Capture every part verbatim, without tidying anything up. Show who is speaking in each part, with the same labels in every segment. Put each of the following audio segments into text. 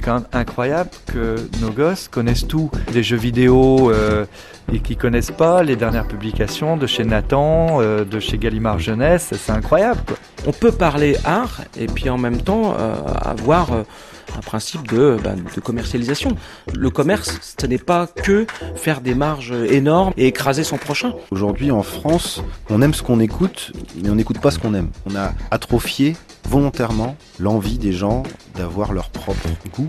Speaker 1: quand même incroyable que nos gosses connaissent tout. Des jeux vidéo euh, et qu'ils connaissent pas, les dernières publications de chez Nathan, euh, de chez Gallimard Jeunesse, c'est incroyable, quoi.
Speaker 2: On peut parler art et puis en même temps euh, avoir euh, un principe de, ben, de commercialisation. Le commerce, ce n'est pas que faire des marges énormes et écraser son prochain.
Speaker 3: Aujourd'hui en France, on aime ce qu'on écoute, mais on n'écoute pas ce qu'on aime. On a atrophié volontairement l'envie des gens d'avoir leur propre goût.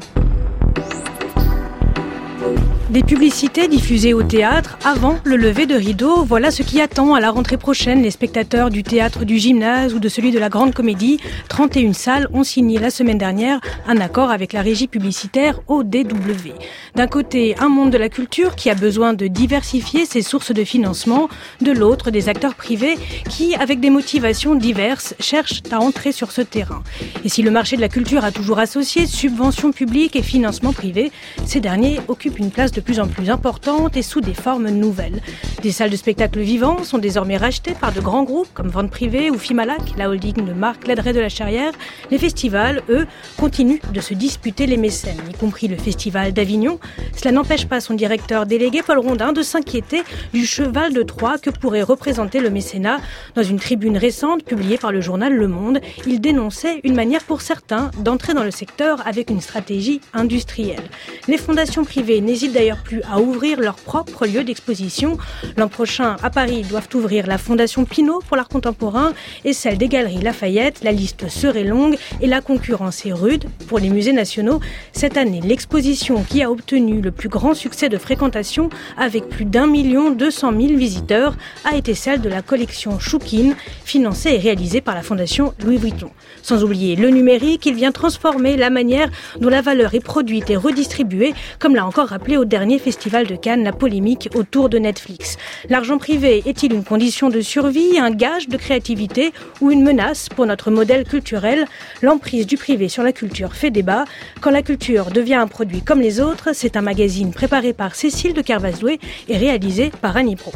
Speaker 4: Des publicités diffusées au théâtre avant le lever de rideau, voilà ce qui attend à la rentrée prochaine les spectateurs du théâtre du Gymnase ou de celui de la Grande Comédie. trente et une salles ont signé la semaine dernière un accord avec la régie publicitaire O D W. D'un côté, un monde de la culture qui a besoin de diversifier ses sources de financement, de l'autre, des acteurs privés qui, avec des motivations diverses, cherchent à entrer sur ce terrain. Et si le marché de la culture a toujours associé subventions publiques et financements privés, ces derniers occupent une place de plus en plus importante et sous des formes nouvelles. Des salles de spectacle vivants sont désormais rachetées par de grands groupes comme Vente Privée ou Fimalac, la holding de Marc Ladret de la Charrière. Les festivals, eux, continuent de se disputer les mécènes, y compris le Festival d'Avignon. Cela n'empêche pas son directeur délégué Paul Rondin de s'inquiéter du cheval de Troie que pourrait représenter le mécénat. Dans une tribune récente publiée par le journal Le Monde, il dénonçait une manière pour certains d'entrer dans le secteur avec une stratégie industrielle. Les fondations privées n'hésitent d'ailleurs plus à ouvrir leur propre lieu d'exposition. L'an prochain, à Paris, doivent ouvrir la Fondation Pinault pour l'art contemporain et celle des Galeries Lafayette. La liste serait longue et la concurrence est rude pour les musées nationaux. Cette année, l'exposition qui a obtenu le plus grand succès de fréquentation avec plus d'un million deux cent mille visiteurs a été celle de la collection Choukine, financée et réalisée par la Fondation Louis Vuitton. Sans oublier le numérique, il vient transformer la manière dont la valeur est produite et redistribuée, comme l'a encore rappelé au dernier Festival de Cannes la polémique autour de Netflix. L'argent privé est-il une condition de survie, un gage de créativité ou une menace pour notre modèle culturel ? L'emprise du privé sur la culture fait débat. Quand la culture devient un produit comme les autres, c'est un magazine préparé par Cécile de Kervasdoué et réalisé par Annie Pro.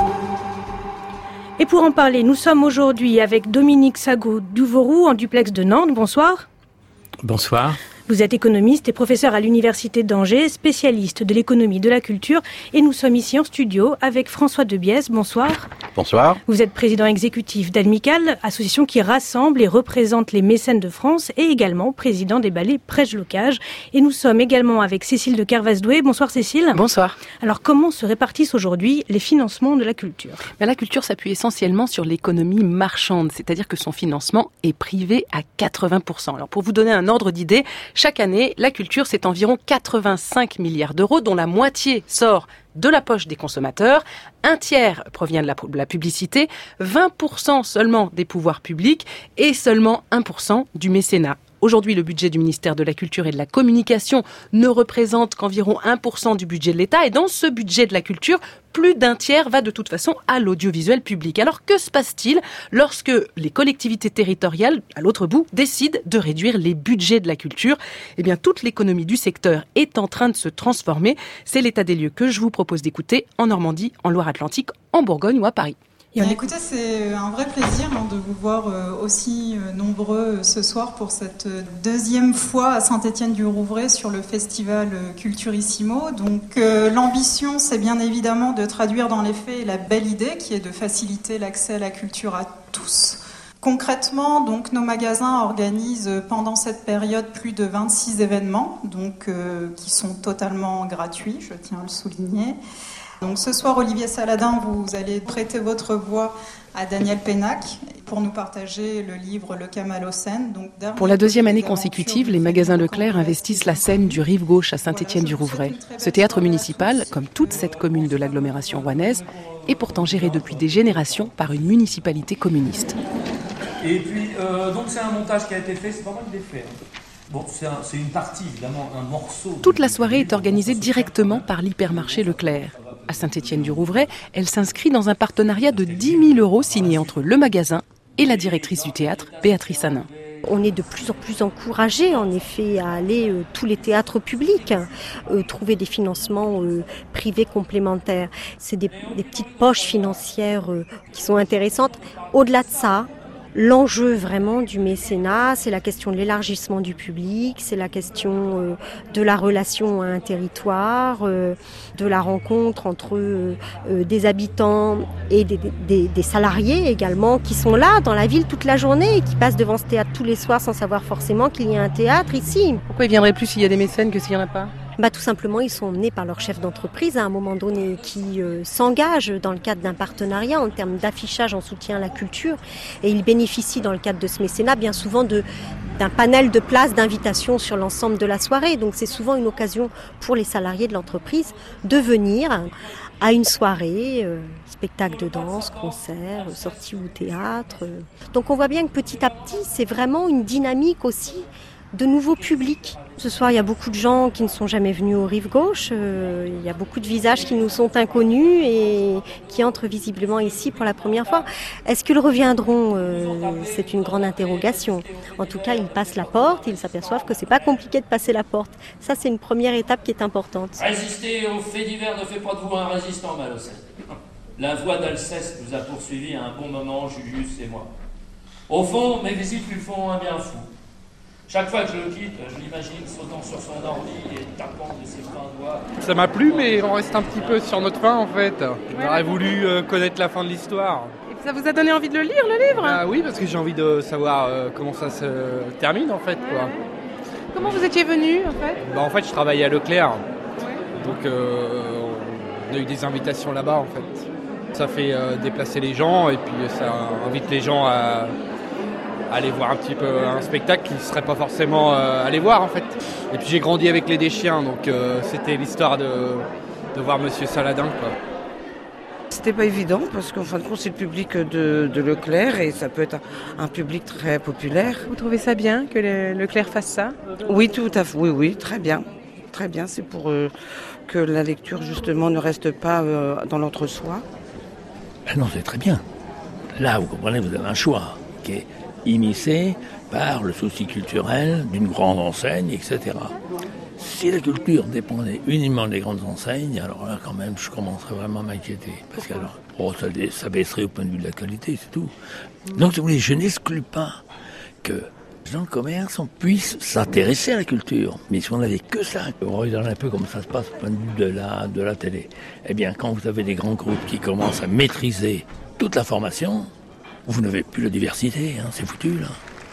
Speaker 4: Et pour en parler, nous sommes aujourd'hui avec Dominique Sagot-Duvauroux en duplex de Nantes. Bonsoir.
Speaker 5: Bonsoir.
Speaker 4: Vous êtes économiste et professeur à l'Université d'Angers, spécialiste de l'économie de la culture. Et nous sommes ici en studio avec François Debiès. Bonsoir.
Speaker 3: Bonsoir.
Speaker 4: Vous êtes président exécutif d'Admical, association qui rassemble et représente les mécènes de France, et également président des ballets Prège-Locage. Et nous sommes également avec Cécile de Kervasdoué. Bonsoir Cécile.
Speaker 6: Bonsoir.
Speaker 4: Alors comment se répartissent aujourd'hui les financements de la culture ?
Speaker 6: La culture s'appuie essentiellement sur l'économie marchande, c'est-à-dire que son financement est privé à quatre-vingts pour cent. Alors pour vous donner un ordre d'idée, chaque année, la culture, c'est environ quatre-vingt-cinq milliards d'euros, dont la moitié sort de la poche des consommateurs, un tiers provient de la, de la publicité, vingt pour cent seulement des pouvoirs publics et seulement un pour cent du mécénat. Aujourd'hui, le budget du ministère de la Culture et de la Communication ne représente qu'environ un pour cent du budget de l'État. Et dans ce budget de la culture, plus d'un tiers va de toute façon à l'audiovisuel public. Alors que se passe-t-il lorsque les collectivités territoriales, à l'autre bout, décident de réduire les budgets de la culture ? Eh bien, toute l'économie du secteur est en train de se transformer. C'est l'état des lieux que je vous propose d'écouter en Normandie, en Loire-Atlantique, en Bourgogne ou à Paris.
Speaker 7: Bien, écoutez, c'est un vrai plaisir hein, de vous voir euh, aussi euh, nombreux euh, ce soir pour cette euh, deuxième fois à Saint-Étienne-du-Rouvray sur le festival euh, Culturissimo. Donc euh, l'ambition, c'est bien évidemment de traduire dans les faits la belle idée qui est de faciliter l'accès à la culture à tous. Concrètement, donc, nos magasins organisent pendant cette période plus de vingt-six événements donc, euh, qui sont totalement gratuits, je tiens à le souligner. Donc ce soir, Olivier Saladin, vous allez prêter votre voix à Daniel Pénac pour nous partager le livre Le Camalocène. Donc,
Speaker 6: pour la deuxième année consécutive, les magasins Leclerc investissent la scène du Rive Gauche à Saint-Étienne-du-Rouvray. Ce théâtre municipal, comme toute cette commune de l'agglomération rouennaise, est pourtant géré depuis des générations par une municipalité communiste.
Speaker 8: Et puis, euh, donc c'est un montage qui a été fait, c'est pas moi qui l'ai fait. Bon, c'est, un, c'est une partie, évidemment, un morceau.
Speaker 6: Toute la soirée est organisée directement par l'hypermarché Leclerc. À Saint-Étienne-du-Rouvray, elle s'inscrit dans un partenariat de dix mille euros signé entre le magasin et la directrice du théâtre, Béatrice Hanin.
Speaker 9: On est de plus en plus encouragés, en effet, à aller euh, tous les théâtres publics, euh, trouver des financements euh, privés complémentaires. C'est des, des petites poches financières euh, qui sont intéressantes. Au-delà de ça, L'enjeu vraiment du mécénat, c'est la question de l'élargissement du public, c'est la question euh, de la relation à un territoire, euh, de la rencontre entre euh, euh, des habitants et des, des, des salariés également qui sont là dans la ville toute la journée et qui passent devant ce théâtre tous les soirs sans savoir forcément qu'il y a un théâtre ici.
Speaker 6: Pourquoi ils viendraient plus s'il y a des mécènes que s'il n'y en a pas ?
Speaker 9: Bah, tout simplement, ils sont emmenés par leur chef d'entreprise à un moment donné qui euh, s'engage dans le cadre d'un partenariat en termes d'affichage en soutien à la culture et ils bénéficient dans le cadre de ce mécénat bien souvent de, d'un panel de places d'invitation sur l'ensemble de la soirée. Donc c'est souvent une occasion pour les salariés de l'entreprise de venir à une soirée, euh, spectacle de danse, concert, sortie au théâtre. Donc on voit bien que petit à petit, c'est vraiment une dynamique aussi de nouveaux publics. Ce soir, il y a beaucoup de gens qui ne sont jamais venus aux Rives Gauches. Euh, il y a beaucoup de visages qui nous sont inconnus et qui entrent visiblement ici pour la première fois. Est-ce qu'ils reviendront ? euh, C'est une grande interrogation. En tout cas, ils passent la porte et ils s'aperçoivent que c'est pas compliqué de passer la porte. Ça, c'est une première étape qui est importante.
Speaker 5: Résister aux faits divers ne fait pas de vous un résistant, Malocène. La voix d'Alceste nous a poursuivis à un bon moment, Julius et moi. Au fond, mes visites lui font un bien fou. Chaque fois que je le quitte, je l'imagine sautant sur son ordi et tapant de ses fins doigts.
Speaker 10: Ça m'a plu, mais on reste un petit peu sur notre fin en fait. On aurait voulu euh, connaître la fin de l'histoire.
Speaker 6: Et ça vous a donné envie de le lire, le livre ?
Speaker 10: Ah oui, parce que j'ai envie de savoir euh, comment ça se termine en fait, quoi.
Speaker 6: Comment vous étiez venu en fait ?
Speaker 10: Bah, en fait, je travaillais à Leclerc. Donc euh, on a eu des invitations là-bas en fait. Ça fait euh, déplacer les gens et puis ça invite les gens à aller voir un petit peu un spectacle qu'ils ne seraient pas forcément euh, allés voir en fait. Et puis j'ai grandi avec les Deschiens, donc euh, c'était l'histoire de, de voir Monsieur Saladin, quoi.
Speaker 11: C'était pas évident parce qu'en fin de compte c'est le public de, de Leclerc et ça peut être un, un public très populaire.
Speaker 6: Vous trouvez ça bien que le, Leclerc fasse ça ?
Speaker 11: Oui, tout à fait, oui, oui, très bien. Très bien, c'est pour euh, que la lecture justement ne reste pas euh, dans l'entre-soi.
Speaker 12: Ben non, c'est très bien. Là, vous comprenez, vous avez un choix qui est immiscé par le souci culturel d'une grande enseigne, et cetera. Si la culture dépendait uniquement des grandes enseignes, alors là, quand même, je commencerais vraiment à m'inquiéter. Parce que alors, oh, ça, ça baisserait au point de vue de la qualité, c'est tout. Donc, si vous voulez, je n'exclus pas que les gens de commerce on puisse s'intéresser à la culture. Mais si on n'avait que ça, on regarde un peu comment ça se passe au point de vue de la, de la télé. Eh bien, quand vous avez des grands groupes qui commencent à maîtriser toute l'information, vous n'avez plus la diversité, hein, c'est foutu, là.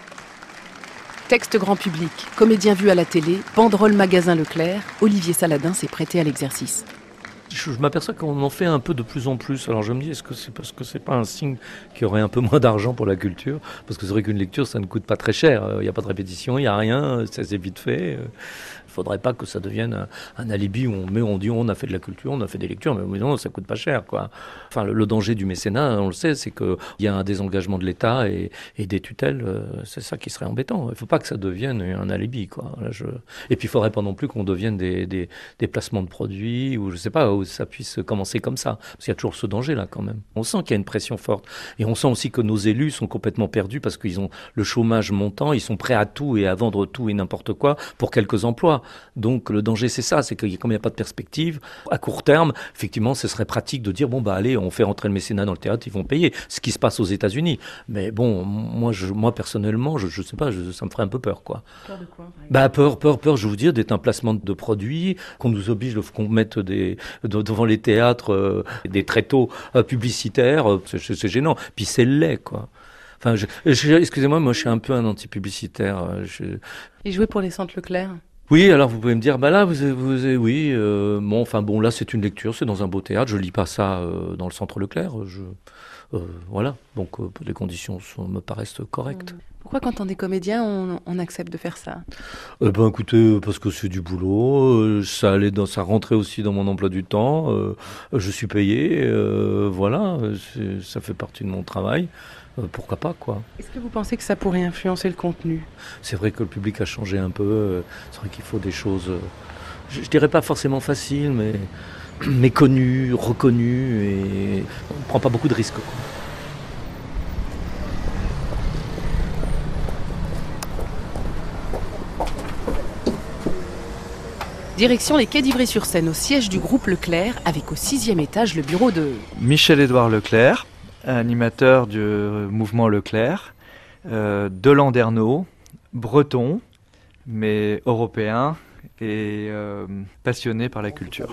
Speaker 6: Texte grand public, comédien vu à la télé, banderole magasin Leclerc, Olivier Saladin s'est prêté à l'exercice.
Speaker 8: Je, je m'aperçois qu'on en fait un peu de plus en plus. Alors je me dis, est-ce que c'est parce que c'est pas un signe qu'il y aurait un peu moins d'argent pour la culture ? Parce que c'est vrai qu'une lecture, ça ne coûte pas très cher. Il n'y a pas de répétition, il n'y a rien, c'est vite fait. Il ne faudrait pas que ça devienne un, un alibi où on, met, on dit on a fait de la culture, on a fait des lectures, mais non, ça ne coûte pas cher, quoi. Enfin, le, le danger du mécénat, on le sait, c'est qu'il y a un désengagement de l'État et, et des tutelles. Euh, c'est ça qui serait embêtant. Il ne faut pas que ça devienne un alibi, quoi. Là, je... Et puis, il ne faudrait pas non plus qu'on devienne des, des, des placements de produits ou je ne sais pas, où ça puisse commencer comme ça. Parce qu'il y a toujours ce danger-là, quand même. On sent qu'il y a une pression forte. Et on sent aussi que nos élus sont complètement perdus parce qu'ils ont le chômage montant, ils sont prêts à tout et à vendre tout et n'importe quoi pour quelques emplois. Donc le danger c'est ça, c'est que comme il n'y a pas de perspective, à court terme, effectivement ce serait pratique de dire bon bah allez on fait rentrer le mécénat dans le théâtre, ils vont payer, ce qui se passe aux États-Unis. Mais bon, moi, je, moi personnellement, je, je sais pas, je, ça me ferait un peu peur quoi.
Speaker 6: Peur de quoi ?
Speaker 8: Bah peur, peur, peur, je vous dire, d'être un placement de produits, qu'on nous oblige, qu'on mette des, de, devant les théâtres euh, des tréteaux euh, publicitaires, euh, c'est, c'est gênant. Puis c'est laid quoi. Enfin, je, je, excusez-moi, moi je suis un peu un anti-publicitaire. Je...
Speaker 6: Et jouer pour les centres Leclerc ?
Speaker 8: Oui, alors vous pouvez me dire, bah là, vous, vous, oui, euh, bon, enfin bon, là c'est une lecture, c'est dans un beau théâtre, je lis pas ça euh, dans le centre Leclerc, je, euh, voilà, donc euh, les conditions sont, me paraissent correctes.
Speaker 6: Pourquoi quand on est comédien, on, on accepte de faire ça ?
Speaker 8: Eh ben écoutez, parce que c'est du boulot, euh, ça allait dans, ça rentrait aussi dans mon emploi du temps, euh, je suis payé, euh, voilà, c'est, ça fait partie de mon travail. Euh, pourquoi pas, quoi.
Speaker 6: Est-ce que vous pensez que ça pourrait influencer le contenu ?
Speaker 8: C'est vrai que le public a changé un peu. Euh, c'est vrai qu'il faut des choses, euh, je, je dirais pas forcément faciles, mais, mais connues, reconnues, et on ne prend pas beaucoup de risques, quoi.
Speaker 6: Direction les quais d'Ivry-sur-Seine, au siège du groupe Leclerc, avec au sixième étage le bureau de...
Speaker 1: Michel-Édouard Leclerc, animateur du mouvement Leclerc, euh, de Landerneau, breton, mais européen et euh, passionné par la culture.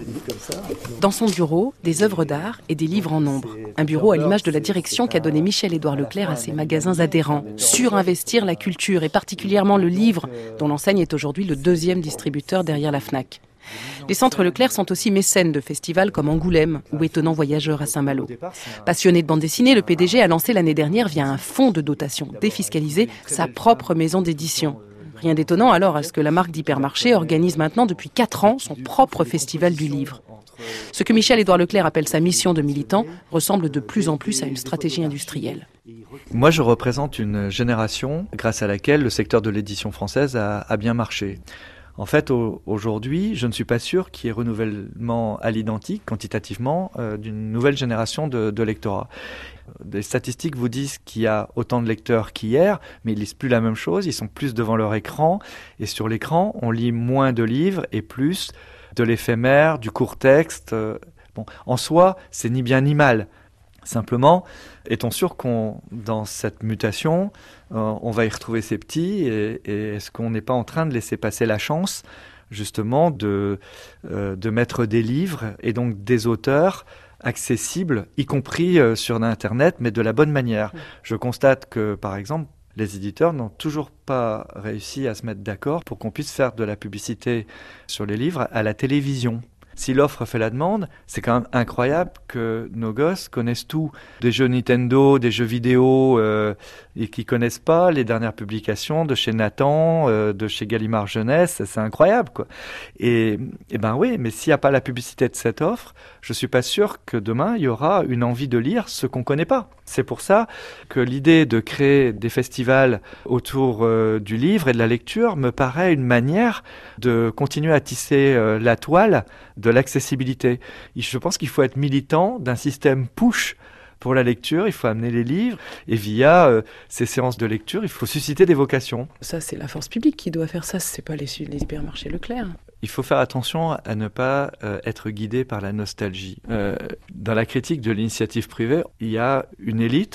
Speaker 6: Dans son bureau, des œuvres d'art et des livres en nombre. Un bureau à l'image de la direction qu'a donnée Michel-Édouard Leclerc à ses magasins adhérents. Surinvestir la culture et particulièrement le livre, dont l'enseigne est aujourd'hui le deuxième distributeur derrière la Fnac. Les centres Leclerc sont aussi mécènes de festivals comme Angoulême ou Étonnant Voyageur à Saint-Malo. Passionné de bande dessinée, le P D G a lancé l'année dernière via un fonds de dotation défiscalisé sa propre maison d'édition. Rien d'étonnant alors à ce que la marque d'hypermarché organise maintenant depuis quatre ans son propre festival du livre. Ce que Michel-Édouard Leclerc appelle sa mission de militant ressemble de plus en plus à une stratégie industrielle.
Speaker 1: Moi, je représente une génération grâce à laquelle le secteur de l'édition française a, a bien marché. En fait, au, aujourd'hui, je ne suis pas sûr qu'il y ait renouvellement à l'identique, quantitativement, euh, d'une nouvelle génération de, de lectorat. Des statistiques vous disent qu'il y a autant de lecteurs qu'hier, mais ils lisent plus la même chose, ils sont plus devant leur écran, et sur l'écran, on lit moins de livres et plus de l'éphémère, du court texte. Euh, bon, en soi, c'est ni bien ni mal. Simplement, est-on sûr qu'on, dans cette mutation, euh, on va y retrouver ces petits et, et est-ce qu'on n'est pas en train de laisser passer la chance, justement, de, euh, de mettre des livres et donc des auteurs accessibles, y compris euh, sur Internet, mais de la bonne manière. Je constate que, par exemple, les éditeurs n'ont toujours pas réussi à se mettre d'accord pour qu'on puisse faire de la publicité sur les livres à la télévision. Si l'offre fait la demande, c'est quand même incroyable que nos gosses connaissent tout. Des jeux Nintendo, des jeux vidéo, euh, et qui connaissent pas les dernières publications de chez Nathan, euh, de chez Gallimard Jeunesse. C'est incroyable, quoi. Et, et ben oui, mais s'il n'y a pas la publicité de cette offre, je suis pas sûr que demain, il y aura une envie de lire ce qu'on connaît pas. C'est pour ça que l'idée de créer des festivals autour euh, du livre et de la lecture me paraît une manière de continuer à tisser euh, la toile de l'accessibilité. Je pense qu'il faut être militant d'un système push pour la lecture, il faut amener les livres et via euh, ces séances de lecture, il faut susciter des vocations.
Speaker 6: Ça, c'est la force publique qui doit faire ça, c'est pas les, les hypermarchés Leclerc.
Speaker 1: Il faut faire attention à ne pas euh, être guidé par la nostalgie. Euh, dans la critique de l'initiative privée, il y a une élite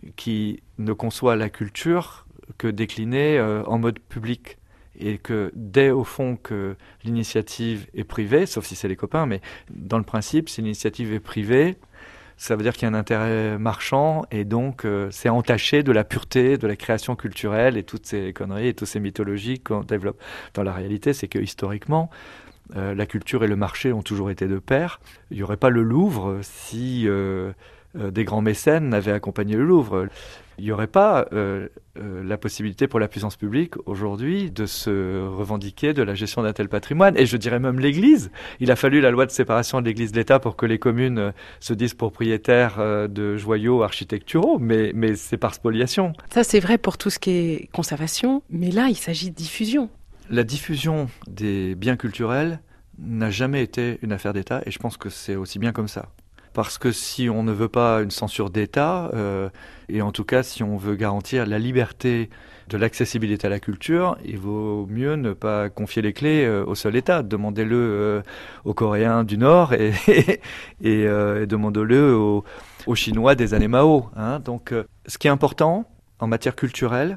Speaker 1: qui ne conçoit la culture que déclinée euh, en mode public. Et que dès au fond que l'initiative est privée, sauf si c'est les copains, mais dans le principe, si l'initiative est privée, ça veut dire qu'il y a un intérêt marchand et donc euh, c'est entaché de la pureté de la création culturelle et toutes ces conneries et toutes ces mythologies qu'on développe. Dans la réalité, c'est que historiquement, euh, la culture et le marché ont toujours été de pair. Il n'y aurait pas le Louvre si euh, euh, des grands mécènes n'avaient accompagné le Louvre. Il n'y aurait pas euh, euh, la possibilité pour la puissance publique aujourd'hui de se revendiquer de la gestion d'un tel patrimoine. Et je dirais même l'Église. Il a fallu la loi de séparation de l'Église de l'État pour que les communes euh, se disent propriétaires euh, de joyaux architecturaux, mais, mais c'est par spoliation.
Speaker 6: Ça, c'est vrai pour tout ce qui est conservation, mais là, il s'agit de diffusion.
Speaker 1: La diffusion des biens culturels n'a jamais été une affaire d'État, et je pense que c'est aussi bien comme ça. Parce que si on ne veut pas une censure d'État, euh, et en tout cas si on veut garantir la liberté de l'accessibilité à la culture, il vaut mieux ne pas confier les clés euh, au seul État. Demandez-le euh, aux Coréens du Nord et, et, et, euh, et demandez-le aux, aux Chinois des années Mao. Hein. Donc euh, ce qui est important en matière culturelle,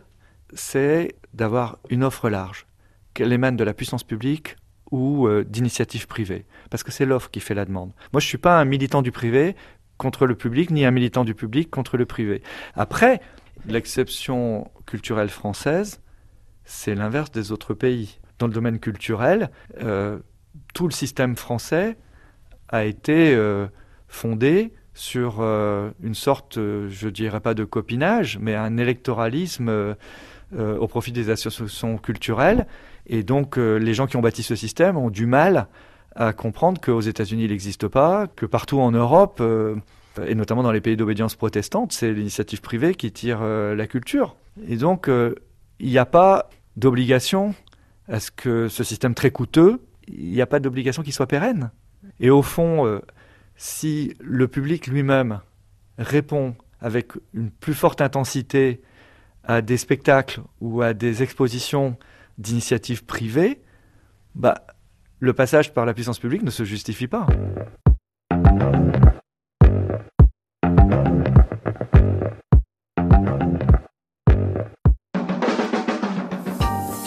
Speaker 1: c'est d'avoir une offre large, qu'elle émane de la puissance publique ou euh, d'initiatives privées, parce que c'est l'offre qui fait la demande. Moi, je ne suis pas un militant du privé contre le public, ni un militant du public contre le privé. Après, l'exception culturelle française, c'est l'inverse des autres pays. Dans le domaine culturel, euh, tout le système français a été euh, fondé sur euh, une sorte, euh, je ne dirais pas de copinage, mais un électoralisme euh, euh, au profit des associations culturelles. Et donc, euh, les gens qui ont bâti ce système ont du mal à comprendre qu'aux États-Unis, il n'existe pas, que partout en Europe, euh, et notamment dans les pays d'obédience protestante, c'est l'initiative privée qui tire euh, la culture. Et donc, euh, il n'y a pas d'obligation à ce que ce système très coûteux, il n'y a pas d'obligation qu'il soit pérenne. Et au fond, euh, si le public lui-même répond avec une plus forte intensité à des spectacles ou à des expositions d'initiatives privées, bah, le passage par la puissance publique ne se justifie pas.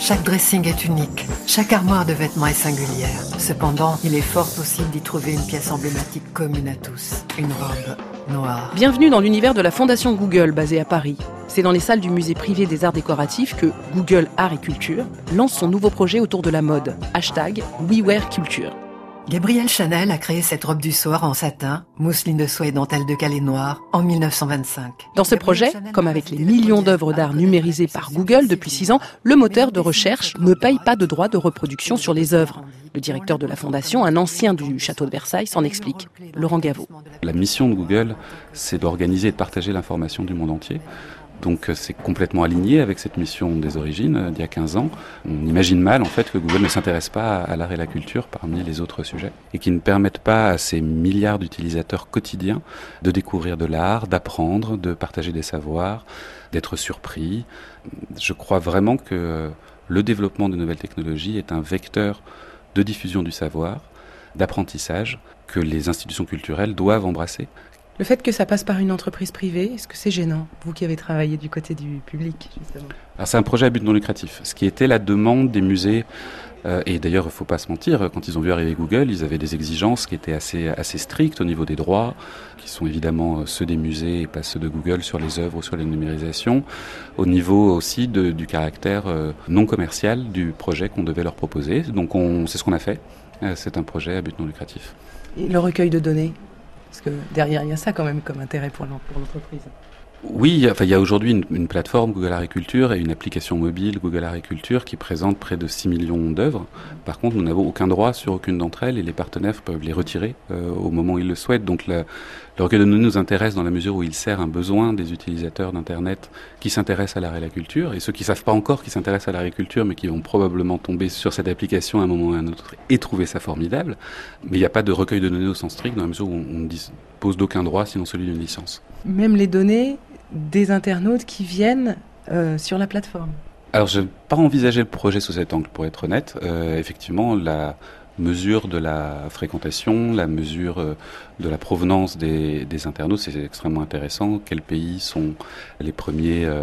Speaker 13: Chaque dressing est unique. Chaque armoire de vêtements est singulière. Cependant, il est fort possible d'y trouver une pièce emblématique commune à tous. Une robe noire.
Speaker 6: Bienvenue dans l'univers de la Fondation Google, basée à Paris. C'est dans les salles du musée privé des arts décoratifs que Google Art et Culture lance son nouveau projet autour de la mode. Hashtag WeWearCulture.
Speaker 13: Gabrielle Chanel a créé cette robe du soir en satin, mousseline de soie et dentelle de Calais noir en mille neuf cent vingt-cinq.
Speaker 6: Dans ce projet, comme avec les millions d'œuvres d'art numérisées par Google depuis six ans, le moteur de recherche ne paye pas de droits de reproduction sur les œuvres. Le directeur de la Fondation, un ancien du château de Versailles, s'en explique. Laurent Gaveau.
Speaker 14: La mission de Google, c'est d'organiser et de partager l'information du monde entier. Donc c'est complètement aligné avec cette mission des origines d'il y a quinze ans. On imagine mal en fait que Google ne s'intéresse pas à l'art et la culture parmi les autres sujets et qui ne permettent pas à ces milliards d'utilisateurs quotidiens de découvrir de l'art, d'apprendre, de partager des savoirs, d'être surpris. Je crois vraiment que le développement de nouvelles technologies est un vecteur de diffusion du savoir, d'apprentissage que les institutions culturelles doivent embrasser.
Speaker 6: Le fait que ça passe par une entreprise privée, est-ce que c'est gênant, vous qui avez travaillé du côté du public, justement ?
Speaker 14: Alors c'est un projet à but non lucratif, ce qui était la demande des musées, euh, et d'ailleurs il ne faut pas se mentir, quand ils ont vu arriver Google, ils avaient des exigences qui étaient assez, assez strictes au niveau des droits, qui sont évidemment ceux des musées et pas ceux de Google sur les œuvres ou sur les numérisations, au niveau aussi de, du caractère euh, non commercial du projet qu'on devait leur proposer. Donc on, c'est ce qu'on a fait, euh, c'est un projet à but non lucratif.
Speaker 6: Et le recueil de données ? Parce que derrière, il y a ça quand même comme intérêt pour l'entreprise.
Speaker 14: Oui, enfin, il y a aujourd'hui une, une plateforme Google Art et Culture et une application mobile Google Art et Culture qui présente près de six millions d'œuvres. Par contre, nous n'avons aucun droit sur aucune d'entre elles et les partenaires peuvent les retirer euh, au moment où ils le souhaitent. Donc la, le recueil de données nous intéresse dans la mesure où il sert un besoin des utilisateurs d'Internet qui s'intéressent à l'art et la culture et ceux qui ne savent pas encore qu'ils s'intéressent à l'art et la culture mais qui vont probablement tomber sur cette application à un moment ou à un autre et trouver ça formidable. Mais il n'y a pas de recueil de données au sens strict dans la mesure où on ne dispose d'aucun droit sinon celui d'une licence.
Speaker 6: Même les données des internautes qui viennent euh, sur la plateforme.
Speaker 14: Alors, je n'ai pas envisagé le projet sous cet angle, pour être honnête. Euh, effectivement, la mesure de la fréquentation, la mesure euh, de la provenance des, des internautes, c'est extrêmement intéressant. Quels pays sont les premiers euh,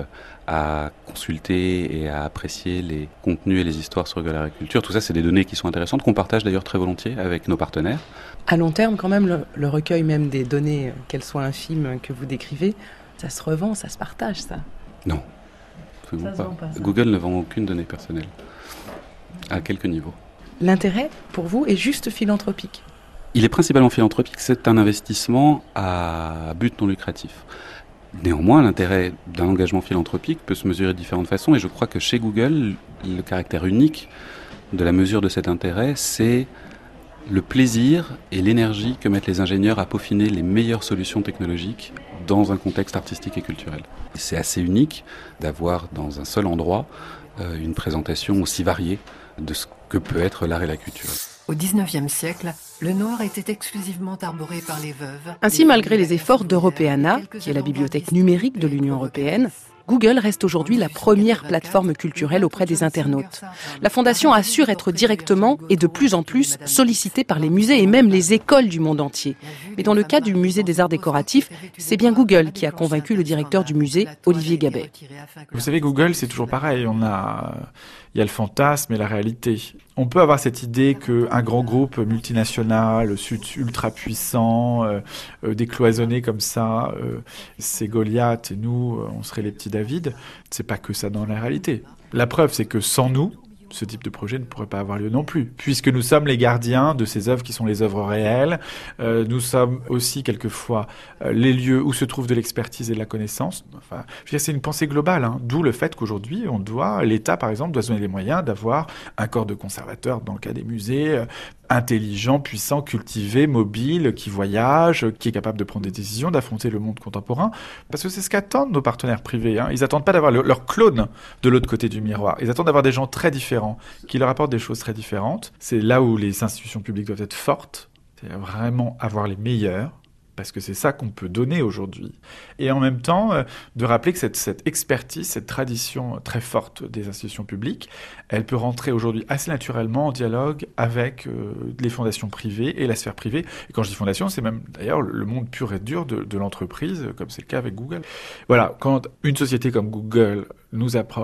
Speaker 14: à consulter et à apprécier les contenus et les histoires sur Google Art et Culture. Tout ça, c'est des données qui sont intéressantes, qu'on partage d'ailleurs très volontiers avec nos partenaires.
Speaker 6: À long terme, quand même, le, le recueil même des données, qu'elles soient infimes, que vous décrivez, ça se revend, ça se partage, ça ?
Speaker 14: Non, absolument pas. pas Google ne vend aucune donnée personnelle, à quelque niveau.
Speaker 6: L'intérêt, pour vous, est juste philanthropique ?
Speaker 14: Il est principalement philanthropique, c'est un investissement à but non lucratif. Néanmoins, l'intérêt d'un engagement philanthropique peut se mesurer de différentes façons, et je crois que chez Google, le caractère unique de la mesure de cet intérêt, c'est le plaisir et l'énergie que mettent les ingénieurs à peaufiner les meilleures solutions technologiques dans un contexte artistique et culturel. C'est assez unique d'avoir dans un seul endroit euh, une présentation aussi variée de ce que peut être l'art et la culture.
Speaker 13: Au dix-neuvième siècle, le noir était exclusivement arboré par les veuves.
Speaker 6: Ainsi, malgré les efforts d'Europeana, qui est la bibliothèque numérique de l'Union européenne, Google reste aujourd'hui la première plateforme culturelle auprès des internautes. La Fondation assure être directement et de plus en plus sollicitée par les musées et même les écoles du monde entier. Mais dans le cas du musée des arts décoratifs, c'est bien Google qui a convaincu le directeur du musée, Olivier Gabet.
Speaker 15: Vous savez, Google, c'est toujours pareil. On a, il y a le fantasme et la réalité. On peut avoir cette idée qu'un grand groupe multinational, ultra puissant, euh, euh, décloisonné comme ça, euh, c'est Goliath et nous, on serait les petits David. C'est pas que ça dans la réalité. La preuve, c'est que sans nous, ce type de projet ne pourrait pas avoir lieu non plus, puisque nous sommes les gardiens de ces œuvres qui sont les œuvres réelles. Euh, nous sommes aussi quelquefois euh, les lieux où se trouve de l'expertise et de la connaissance. Enfin, je veux dire, c'est une pensée globale, hein, d'où le fait qu'aujourd'hui, on doit, l'État par exemple, doit se donner les moyens d'avoir un corps de conservateurs dans le cas des musées, euh, intelligent, puissant, cultivé, mobile, qui voyage, qui est capable de prendre des décisions, d'affronter le monde contemporain. Parce que c'est ce qu'attendent nos partenaires privés. Hein. Ils n'attendent pas d'avoir le, leur clone de l'autre côté du miroir. Ils attendent d'avoir des gens très différents, qui leur apportent des choses très différentes. C'est là où les institutions publiques doivent être fortes. C'est vraiment avoir les meilleurs, parce que c'est ça qu'on peut donner aujourd'hui. Et en même temps, euh, de rappeler que cette, cette expertise, cette tradition très forte des institutions publiques, elle peut rentrer aujourd'hui assez naturellement en dialogue avec euh, les fondations privées et la sphère privée. Et quand je dis fondation, c'est même d'ailleurs le monde pur et dur de, de l'entreprise, comme c'est le cas avec Google. Voilà, quand une société comme Google nous approche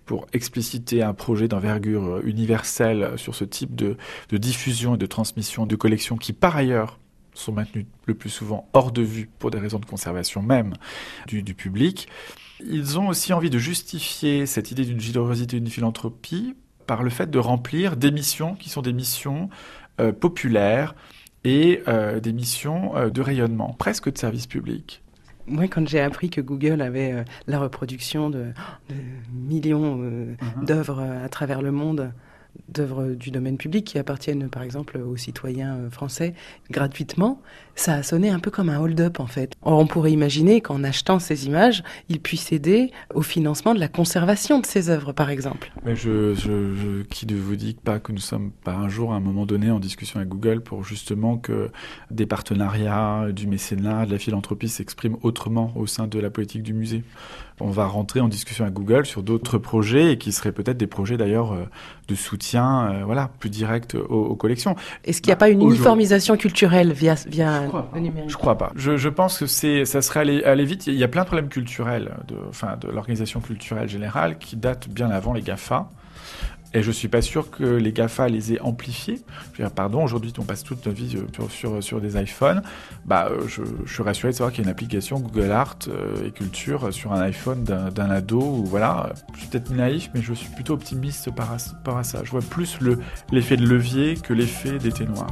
Speaker 15: pour expliciter un projet d'envergure universelle sur ce type de, de diffusion et de transmission de collections qui, par ailleurs, sont maintenues le plus souvent hors de vue pour des raisons de conservation même du, du public. Ils ont aussi envie de justifier cette idée d'une générosité et d'une philanthropie par le fait de remplir des missions qui sont des missions euh, populaires et euh, des missions euh, de rayonnement, presque de service public.
Speaker 6: Moi, quand j'ai appris que Google avait euh, la reproduction de, de millions euh, mm-hmm. d'œuvres euh, à travers le monde, d'œuvres du domaine public qui appartiennent par exemple aux citoyens euh, français gratuitement, ça a sonné un peu comme un hold-up en fait. Or, on pourrait imaginer qu'en achetant ces images, ils puissent aider au financement de la conservation de ces œuvres par exemple.
Speaker 15: Mais je, je, je qui ne vous dit pas que nous sommes pas un jour à un moment donné en discussion avec Google pour justement que des partenariats, du mécénat, de la philanthropie s'expriment autrement au sein de la politique du musée. On va rentrer en discussion avec Google sur d'autres projets et qui seraient peut-être des projets d'ailleurs euh, de soutien euh, voilà, plus direct aux, aux collections.
Speaker 6: Est-ce qu'il n'y a bah, pas une uniformisation culturelle via, via
Speaker 15: le numérique ? Je crois pas. Je, je pense que c'est, ça serait aller, aller vite. Il y a plein de problèmes culturels, de, enfin, de l'organisation culturelle générale qui datent bien avant les GAFA. Et je suis pas sûr que les GAFA les aient amplifiés. Je veux dire, pardon, aujourd'hui, on passe toute notre vie sur, sur, sur des iPhones. Bah, je, je suis rassuré de savoir qu'il y a une application Google Art euh, et Culture sur un iPhone d'un, d'un ado. Ou voilà, je suis peut-être naïf, mais je suis plutôt optimiste par, par à ça. Je vois plus le, l'effet de levier que l'effet d'été noir.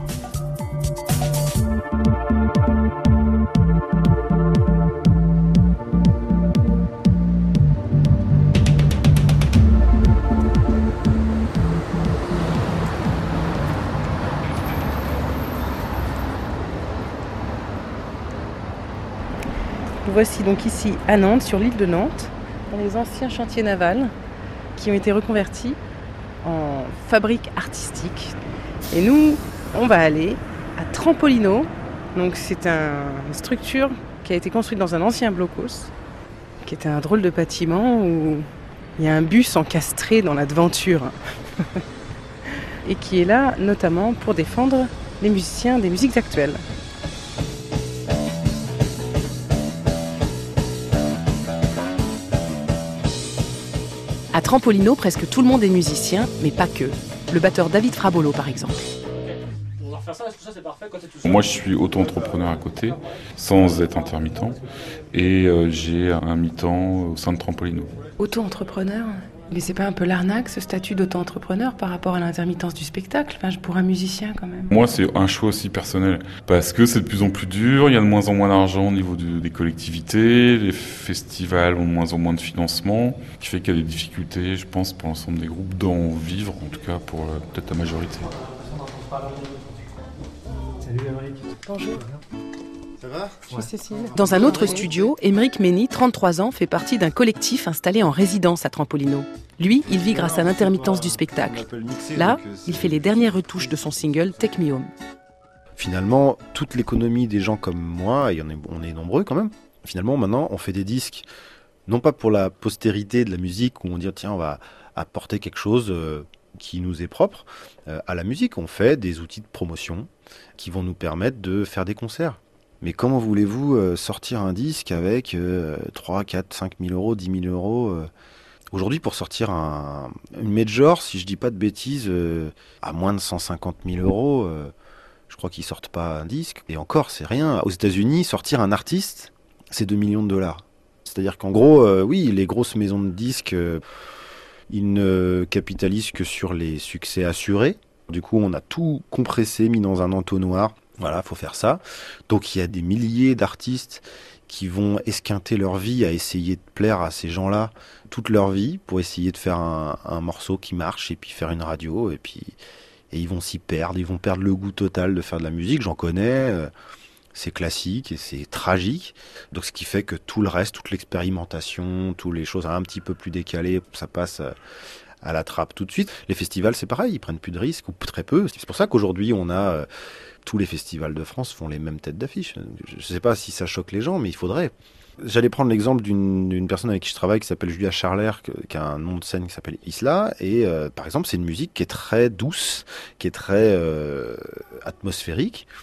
Speaker 6: Voici donc ici à Nantes, sur l'île de Nantes, dans les anciens chantiers navals qui ont été reconvertis en fabriques artistiques. Et nous, on va aller à Trampolino. Donc c'est un, une structure qui a été construite dans un ancien blocos, qui était un drôle de bâtiment où il y a un bus encastré dans la devanture et qui est là notamment pour défendre les musiciens des musiques actuelles. À Trampolino, presque tout le monde est musicien, mais pas que. Le batteur David Frabolo, par exemple.
Speaker 14: Moi, je suis auto-entrepreneur à côté, sans être intermittent, et euh, j'ai un mi-temps au sein de Trampolino.
Speaker 6: Auto-entrepreneur ? Mais c'est pas un peu l'arnaque, ce statut d'auto-entrepreneur par rapport à l'intermittence du spectacle, enfin, pour un musicien quand même?
Speaker 14: Moi, c'est un choix aussi personnel, parce que c'est de plus en plus dur, il y a de moins en moins d'argent au niveau de, des collectivités, les festivals ont de moins en moins de financement, ce qui fait qu'il y a des difficultés, je pense, pour l'ensemble des groupes d'en vivre, en tout cas pour euh, peut-être la majorité.
Speaker 6: Salut Émeric. Bonjour. Ça va ? Je suis Cécile. Dans un autre studio, Émeric Mény, trente-trois ans, fait partie d'un collectif installé en résidence à Trampolino. Lui, il vit grâce à l'intermittence du spectacle. Là, il fait les dernières retouches de son single Take Me Home.
Speaker 3: Finalement, toute l'économie des gens comme moi, et on est, on est nombreux quand même, finalement maintenant on fait des disques, non pas pour la postérité de la musique où on dit tiens on va apporter quelque chose euh, qui nous est propre, euh, à la musique on fait des outils de promotion qui vont nous permettre de faire des concerts. Mais comment voulez-vous euh, sortir un disque avec euh, trois, quatre, cinq mille euros, dix mille euros euh, Aujourd'hui, pour sortir un, une major, si je dis pas de bêtises, euh, à moins de cent cinquante mille euros, euh, je crois qu'ils sortent pas un disque. Et encore, c'est rien. Aux États-Unis, sortir un artiste, c'est deux millions de dollars. C'est-à-dire qu'en gros, euh, oui, les grosses maisons de disques, euh, ils ne capitalisent que sur les succès assurés. Du coup, on a tout compressé, mis dans un entonnoir. Voilà, faut faire ça. Donc il y a des milliers d'artistes qui vont esquinter leur vie à essayer de plaire à ces gens-là toute leur vie pour essayer de faire un, un morceau qui marche et puis faire une radio et puis et ils vont s'y perdre, ils vont perdre le goût total de faire de la musique. J'en connais, euh, c'est classique et c'est tragique. Donc ce qui fait que tout le reste, toute l'expérimentation, toutes les choses un petit peu plus décalées, ça passe à, à la trappe tout de suite. Les festivals, c'est pareil, ils prennent plus de risques ou très peu. C'est pour ça qu'aujourd'hui on a euh, tous les festivals de France font les mêmes têtes d'affiche. Je ne sais pas si ça choque les gens, mais il faudrait. J'allais prendre l'exemple d'une, d'une personne avec qui je travaille qui s'appelle Julia Charler, qui a un nom de scène qui s'appelle Isla. Et euh, par exemple, c'est une musique qui est très douce, qui est très euh, atmosphérique.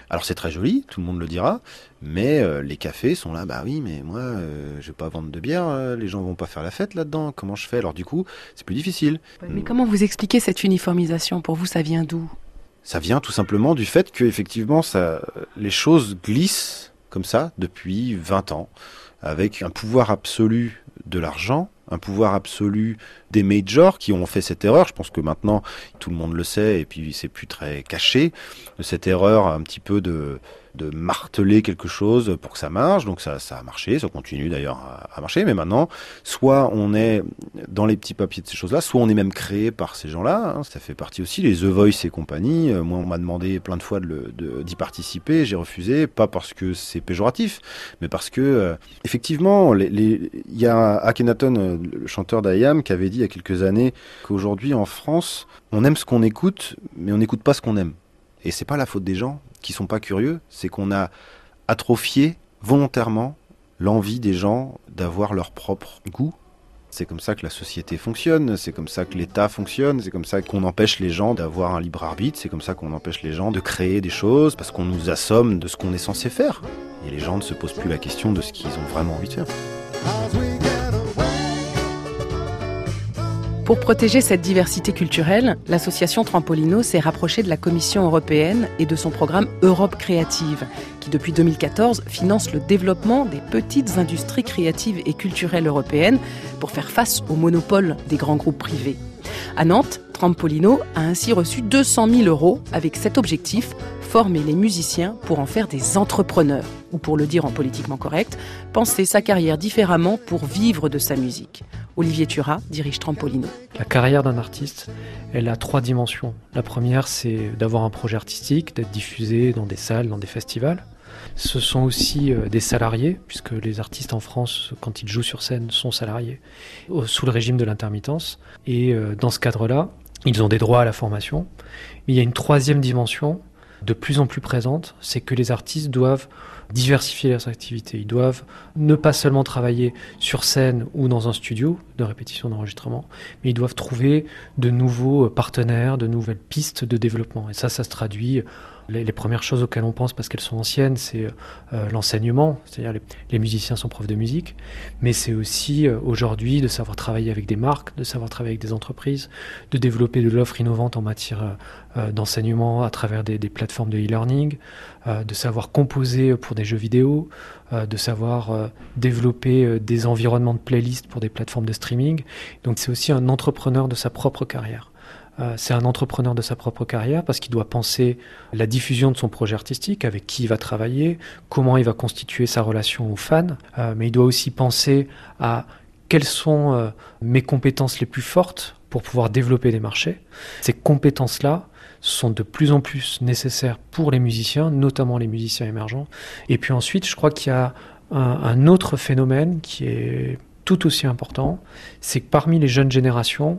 Speaker 3: Alors c'est très joli, tout le monde le dira, mais euh, les cafés sont là, bah oui, mais moi, euh, je vais pas vendre de bière, euh, les gens vont pas faire la fête là-dedans, comment je fais? Alors du coup, c'est plus difficile.
Speaker 6: Mais comment vous expliquez cette uniformisation? Pour vous, ça vient d'où?
Speaker 3: Ça vient tout simplement du fait que effectivement, ça, les choses glissent comme ça depuis vingt ans, avec un pouvoir absolu de l'argent, un pouvoir absolu des majors qui ont fait cette erreur. Je pense que maintenant, tout le monde le sait, et puis c'est plus très caché, cette erreur un petit peu de, de marteler quelque chose pour que ça marche. Donc ça, ça a marché, ça continue d'ailleurs à, à marcher, mais maintenant, soit on est dans les petits papiers de ces choses-là, soit on est même créé par ces gens-là, hein. Ça fait partie aussi, les The Voice et compagnie. Moi, on m'a demandé plein de fois de le, de, d'y participer, j'ai refusé, pas parce que c'est péjoratif, mais parce que, euh, effectivement, il les, y a Akhenaton, le chanteur d'I A M, qui avait dit il y a quelques années qu'aujourd'hui, en France, on aime ce qu'on écoute, mais on n'écoute pas ce qu'on aime. Et c'est pas la faute des gens qui sont pas curieux, c'est qu'on a atrophié volontairement l'envie des gens d'avoir leur propre goût. C'est comme ça que la société fonctionne, c'est comme ça que l'État fonctionne, c'est comme ça qu'on empêche les gens d'avoir un libre arbitre, c'est comme ça qu'on empêche les gens de créer des choses, parce qu'on nous assomme de ce qu'on est censé faire. Et les gens ne se posent plus la question de ce qu'ils ont vraiment envie de faire.
Speaker 6: Pour protéger cette diversité culturelle, l'association Trampolino s'est rapprochée de la Commission européenne et de son programme Europe Créative, qui depuis deux mille quatorze finance le développement des petites industries créatives et culturelles européennes pour faire face au monopole des grands groupes privés. À Nantes, Trampolino a ainsi reçu deux cent mille euros avec cet objectif, former les musiciens pour en faire des entrepreneurs, ou pour le dire en politiquement correct, penser sa carrière différemment pour vivre de sa musique. Olivier Turat dirige Trampolino.
Speaker 16: La carrière d'un artiste, elle a trois dimensions. La première, c'est d'avoir un projet artistique, d'être diffusé dans des salles, dans des festivals. Ce sont aussi euh, des salariés, puisque les artistes en France, quand ils jouent sur scène, sont salariés, euh, sous le régime de l'intermittence. Et euh, dans ce cadre-là, ils ont des droits à la formation. Mais il y a une troisième dimension, de plus en plus présente, c'est que les artistes doivent diversifier leurs activités. Ils doivent ne pas seulement travailler sur scène ou dans un studio de répétition d'enregistrement, mais ils doivent trouver de nouveaux partenaires, de nouvelles pistes de développement. Et ça, ça se traduit. Les, les premières choses auxquelles on pense, parce qu'elles sont anciennes, c'est euh, l'enseignement, c'est-à-dire les, les musiciens sont profs de musique, mais c'est aussi euh, aujourd'hui de savoir travailler avec des marques, de savoir travailler avec des entreprises, de développer de l'offre innovante en matière euh, d'enseignement à travers des, des plateformes de e-learning, euh, de savoir composer pour des jeux vidéo, euh, de savoir euh, développer euh, des environnements de playlist pour des plateformes de streaming. Donc c'est aussi un entrepreneur de sa propre carrière. Euh, c'est un entrepreneur de sa propre carrière parce qu'il doit penser la diffusion de son projet artistique, avec qui il va travailler, comment il va constituer sa relation aux fans, euh, mais il doit aussi penser à quelles sont euh, mes compétences les plus fortes pour pouvoir développer des marchés. Ces compétences-là sont de plus en plus nécessaires pour les musiciens, notamment les musiciens émergents. Et puis ensuite, je crois qu'il y a un, un autre phénomène qui est tout aussi important, c'est que parmi les jeunes générations,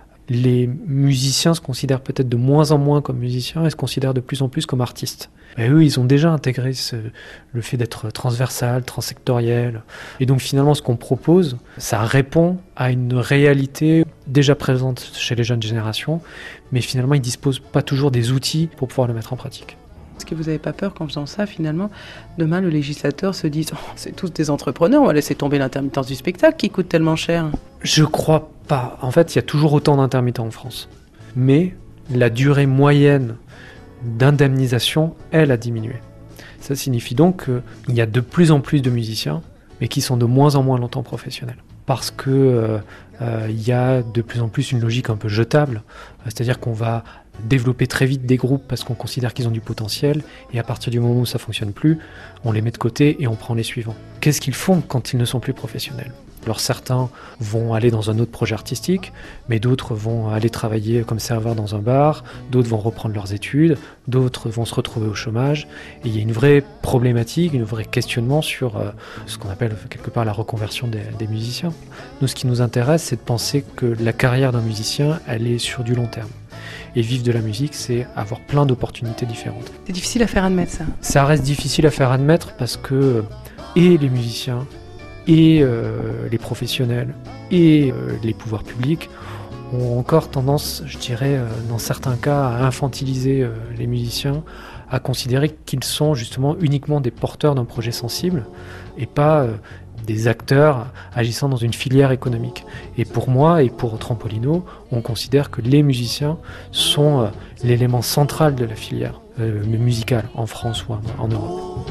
Speaker 16: les musiciens se considèrent peut-être de moins en moins comme musiciens et se considèrent de plus en plus comme artistes. Et eux, ils ont déjà intégré ce, le fait d'être transversal, transsectoriel. Et donc finalement, ce qu'on propose, ça répond à une réalité déjà présente chez les jeunes générations, mais finalement, ils ne disposent pas toujours des outils pour pouvoir le mettre en pratique.
Speaker 6: Est-ce que vous n'avez pas peur qu'en faisant ça, finalement, demain, le législateur se dise oh, « c'est tous des entrepreneurs, on va laisser tomber l'intermittence du spectacle qui coûte tellement cher ».
Speaker 16: Je crois pas. En fait, il y a toujours autant d'intermittents en France. Mais la durée moyenne d'indemnisation, elle, a diminué. Ça signifie donc qu'il y a de plus en plus de musiciens, mais qui sont de moins en moins longtemps professionnels. Parce que euh, euh, y a de plus en plus une logique un peu jetable, c'est-à-dire qu'on va développer très vite des groupes parce qu'on considère qu'ils ont du potentiel, et à partir du moment où ça fonctionne plus, on les met de côté et on prend les suivants. Qu'est-ce qu'ils font quand ils ne sont plus professionnels ? Alors certains vont aller dans un autre projet artistique, mais d'autres vont aller travailler comme serveur dans un bar, d'autres vont reprendre leurs études, d'autres vont se retrouver au chômage. Et il y a une vraie problématique, un vrai questionnement sur euh, ce qu'on appelle quelque part la reconversion des, des musiciens. Nous, ce qui nous intéresse, c'est de penser que la carrière d'un musicien, elle est sur du long terme. Et vivre de la musique, c'est avoir plein d'opportunités différentes.
Speaker 6: C'est difficile à faire admettre, ça.
Speaker 16: Ça reste difficile à faire admettre parce que et les musiciens, et euh, les professionnels, et euh, les pouvoirs publics ont encore tendance, je dirais, euh, dans certains cas, à infantiliser euh, les musiciens, à considérer qu'ils sont justement uniquement des porteurs d'un projet sensible et pas euh, des acteurs agissant dans une filière économique. Et pour moi et pour Trampolino, on considère que les musiciens sont euh, l'élément central de la filière euh, musicale en France ou en, en Europe.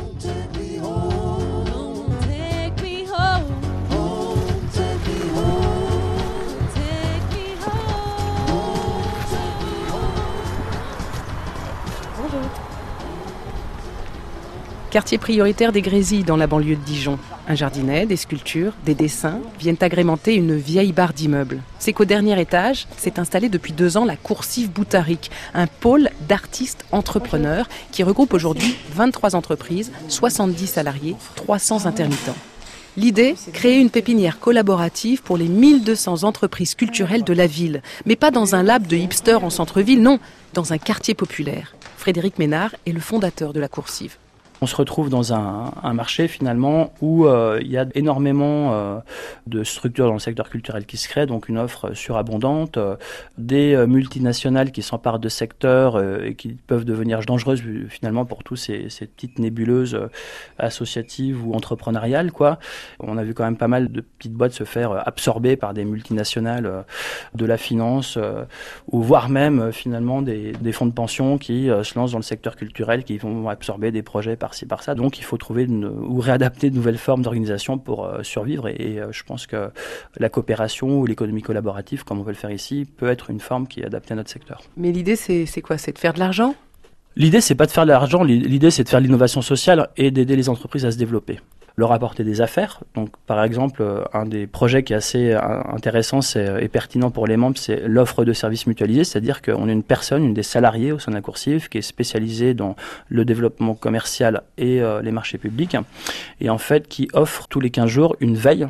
Speaker 6: Quartier prioritaire des Grésilles dans la banlieue de Dijon. Un jardinet, des sculptures, des dessins viennent agrémenter une vieille barre d'immeubles. C'est qu'au dernier étage s'est installée depuis deux ans la Coursive Boutarique, un pôle d'artistes entrepreneurs qui regroupe aujourd'hui vingt-trois entreprises, soixante-dix salariés, trois cents intermittents. L'idée, créer une pépinière collaborative pour les mille deux cents entreprises culturelles de la ville. Mais pas dans un lab de hipsters en centre-ville, non, dans un quartier populaire. Frédéric Ménard est le fondateur de la Coursive.
Speaker 17: On se retrouve dans un, un marché finalement où euh, il y a énormément euh, de structures dans le secteur culturel qui se créent, donc une offre surabondante, euh, des euh, multinationales qui s'emparent de secteurs euh, et qui peuvent devenir dangereuses finalement pour tous ces, ces petites nébuleuses euh, associatives ou entrepreneuriales, quoi. On a vu quand même pas mal de petites boîtes se faire euh, absorber par des multinationales euh, de la finance euh, ou voire même euh, finalement des, des fonds de pension qui euh, se lancent dans le secteur culturel, qui vont absorber des projets par-ci par-ça. Donc il faut trouver une, ou réadapter de nouvelles formes d'organisation pour euh, survivre et, et euh, je pense que la coopération ou l'économie collaborative, comme on veut le faire ici, peut être une forme qui est adaptée à notre secteur.
Speaker 6: Mais l'idée c'est, c'est quoi ? C'est de faire de l'argent ?
Speaker 17: L'idée c'est pas de faire de l'argent, l'idée c'est de faire de l'innovation sociale et d'aider les entreprises à se développer. Leur apporter des affaires. Donc, par exemple, un des projets qui est assez intéressant c'est, et pertinent pour les membres, c'est l'offre de services mutualisés, c'est-à-dire qu'on a une personne, une des salariés au sein de la Coursive qui est spécialisée dans le développement commercial et euh, les marchés publics, et en fait qui offre tous les quinze jours une veille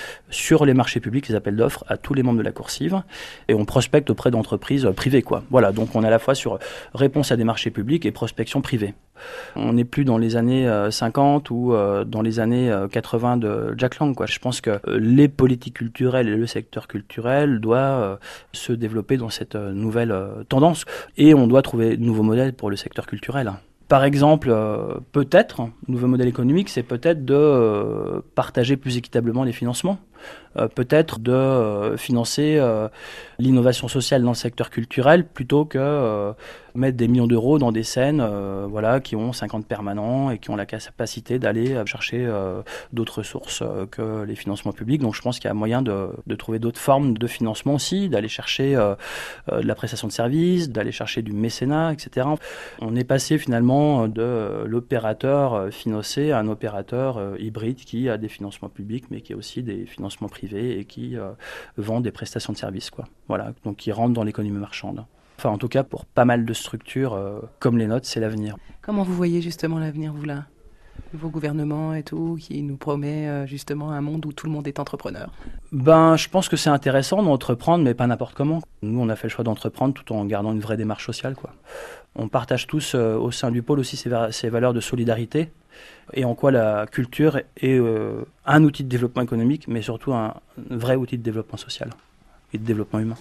Speaker 17: sur les marchés publics, les appels d'offres à tous les membres de la Coursive, et on prospecte auprès d'entreprises privées, quoi. Voilà, donc on est à la fois sur réponse à des marchés publics et prospection privée. On n'est plus dans les années cinquante ou euh, dans les années quatre-vingts de Jack Lang, quoi. Je pense que euh, les politiques culturelles et le secteur culturel doivent euh, se développer dans cette euh, nouvelle euh, tendance, et on doit trouver de nouveaux modèles pour le secteur culturel. Par exemple, euh, peut-être, un nouveau modèle économique, c'est peut-être de euh, partager plus équitablement les financements, euh, peut-être de euh, financer euh, l'innovation sociale dans le secteur culturel plutôt que euh, mettre des millions d'euros dans des scènes euh, voilà, qui ont cinquante permanents et qui ont la capacité d'aller chercher euh, d'autres sources euh, que les financements publics. Donc je pense qu'il y a moyen de, de trouver d'autres formes de financement aussi, d'aller chercher euh, euh, de la prestation de services, d'aller chercher du mécénat, et cetera. On est passé finalement de l'opérateur financé à un opérateur euh, hybride qui a des financements publics mais qui a aussi des financements privés et qui euh, vend des prestations de services, quoi. Voilà, donc qui rentre dans l'économie marchande. Enfin, en tout cas, pour pas mal de structures euh, comme les nôtres, c'est l'avenir.
Speaker 6: Comment vous voyez justement l'avenir, vous là ? Vos gouvernements et tout, qui nous promet euh, justement un monde où tout le monde est entrepreneur.
Speaker 17: Ben, je pense que c'est intéressant d'entreprendre, mais pas n'importe comment. Nous, on a fait le choix d'entreprendre tout en gardant une vraie démarche sociale, quoi. On partage tous euh, au sein du pôle aussi ces, va- ces valeurs de solidarité et en quoi la culture est euh, un outil de développement économique, mais surtout un vrai outil de développement social et de développement humain.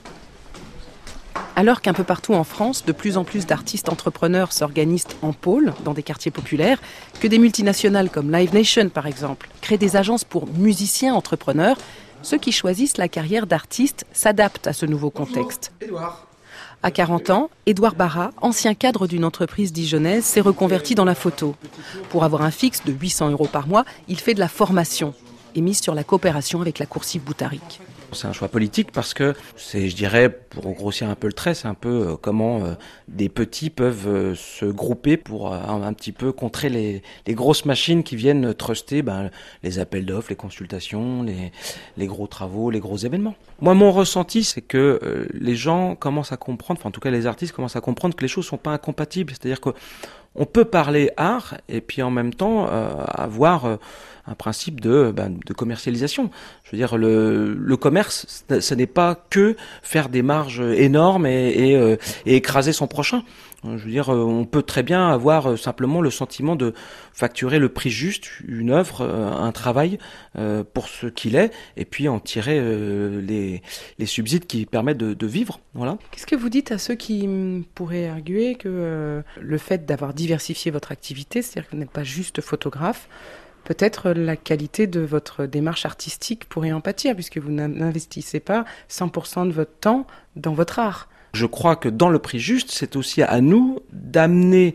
Speaker 6: Alors qu'un peu partout en France, de plus en plus d'artistes entrepreneurs s'organisent en pôle, dans des quartiers populaires, que des multinationales comme Live Nation, par exemple, créent des agences pour musiciens entrepreneurs, ceux qui choisissent la carrière d'artiste s'adaptent à ce nouveau contexte.
Speaker 18: Bonjour, Edouard.
Speaker 6: À quarante ans, Édouard Barra, ancien cadre d'une entreprise dijonnaise, s'est reconverti dans la photo. Pour avoir un fixe de huit cents euros par mois, il fait de la formation et mise sur la coopération avec la Coursive Boutarique.
Speaker 2: C'est un choix politique parce que c'est, je dirais, pour grossir un peu le trait, c'est un peu euh, comment euh, des petits peuvent euh, se grouper pour euh, un, un petit peu contrer les, les grosses machines qui viennent truster ben, les appels d'offres, les consultations, les, les gros travaux, les gros événements. Moi, mon ressenti, c'est que euh, les gens commencent à comprendre, enfin en tout cas les artistes commencent à comprendre que les choses sont pas incompatibles. C'est-à-dire que on peut parler art et puis en même temps euh, avoir euh, un principe de, ben, de commercialisation. Je veux dire, le, le commerce, ce n'est pas que faire des marges énormes et, et, euh, et écraser son prochain. Je veux dire, on peut très bien avoir simplement le sentiment de facturer le prix juste, une œuvre, un travail euh, pour ce qu'il est, et puis en tirer euh, les, les subsides qui permettent de, de vivre. Voilà.
Speaker 6: Qu'est-ce que vous dites à ceux qui pourraient arguer que euh, le fait d'avoir diversifié votre activité, c'est-à-dire que vous n'êtes pas juste photographe, peut-être la qualité de votre démarche artistique pourrait en pâtir, puisque vous n'investissez pas cent pour cent de votre temps dans votre art.
Speaker 2: Je crois que dans le prix juste, c'est aussi à nous d'amener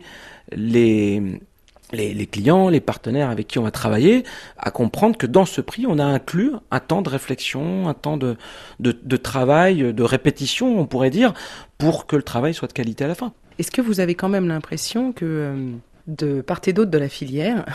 Speaker 2: les, les, les clients, les partenaires avec qui on va travailler, à comprendre que dans ce prix, on a inclus un temps de réflexion, un temps de, de, de travail, de répétition, on pourrait dire, pour que le travail soit de qualité à la fin.
Speaker 6: Est-ce que vous avez quand même l'impression que euh, de part et d'autre de la filière,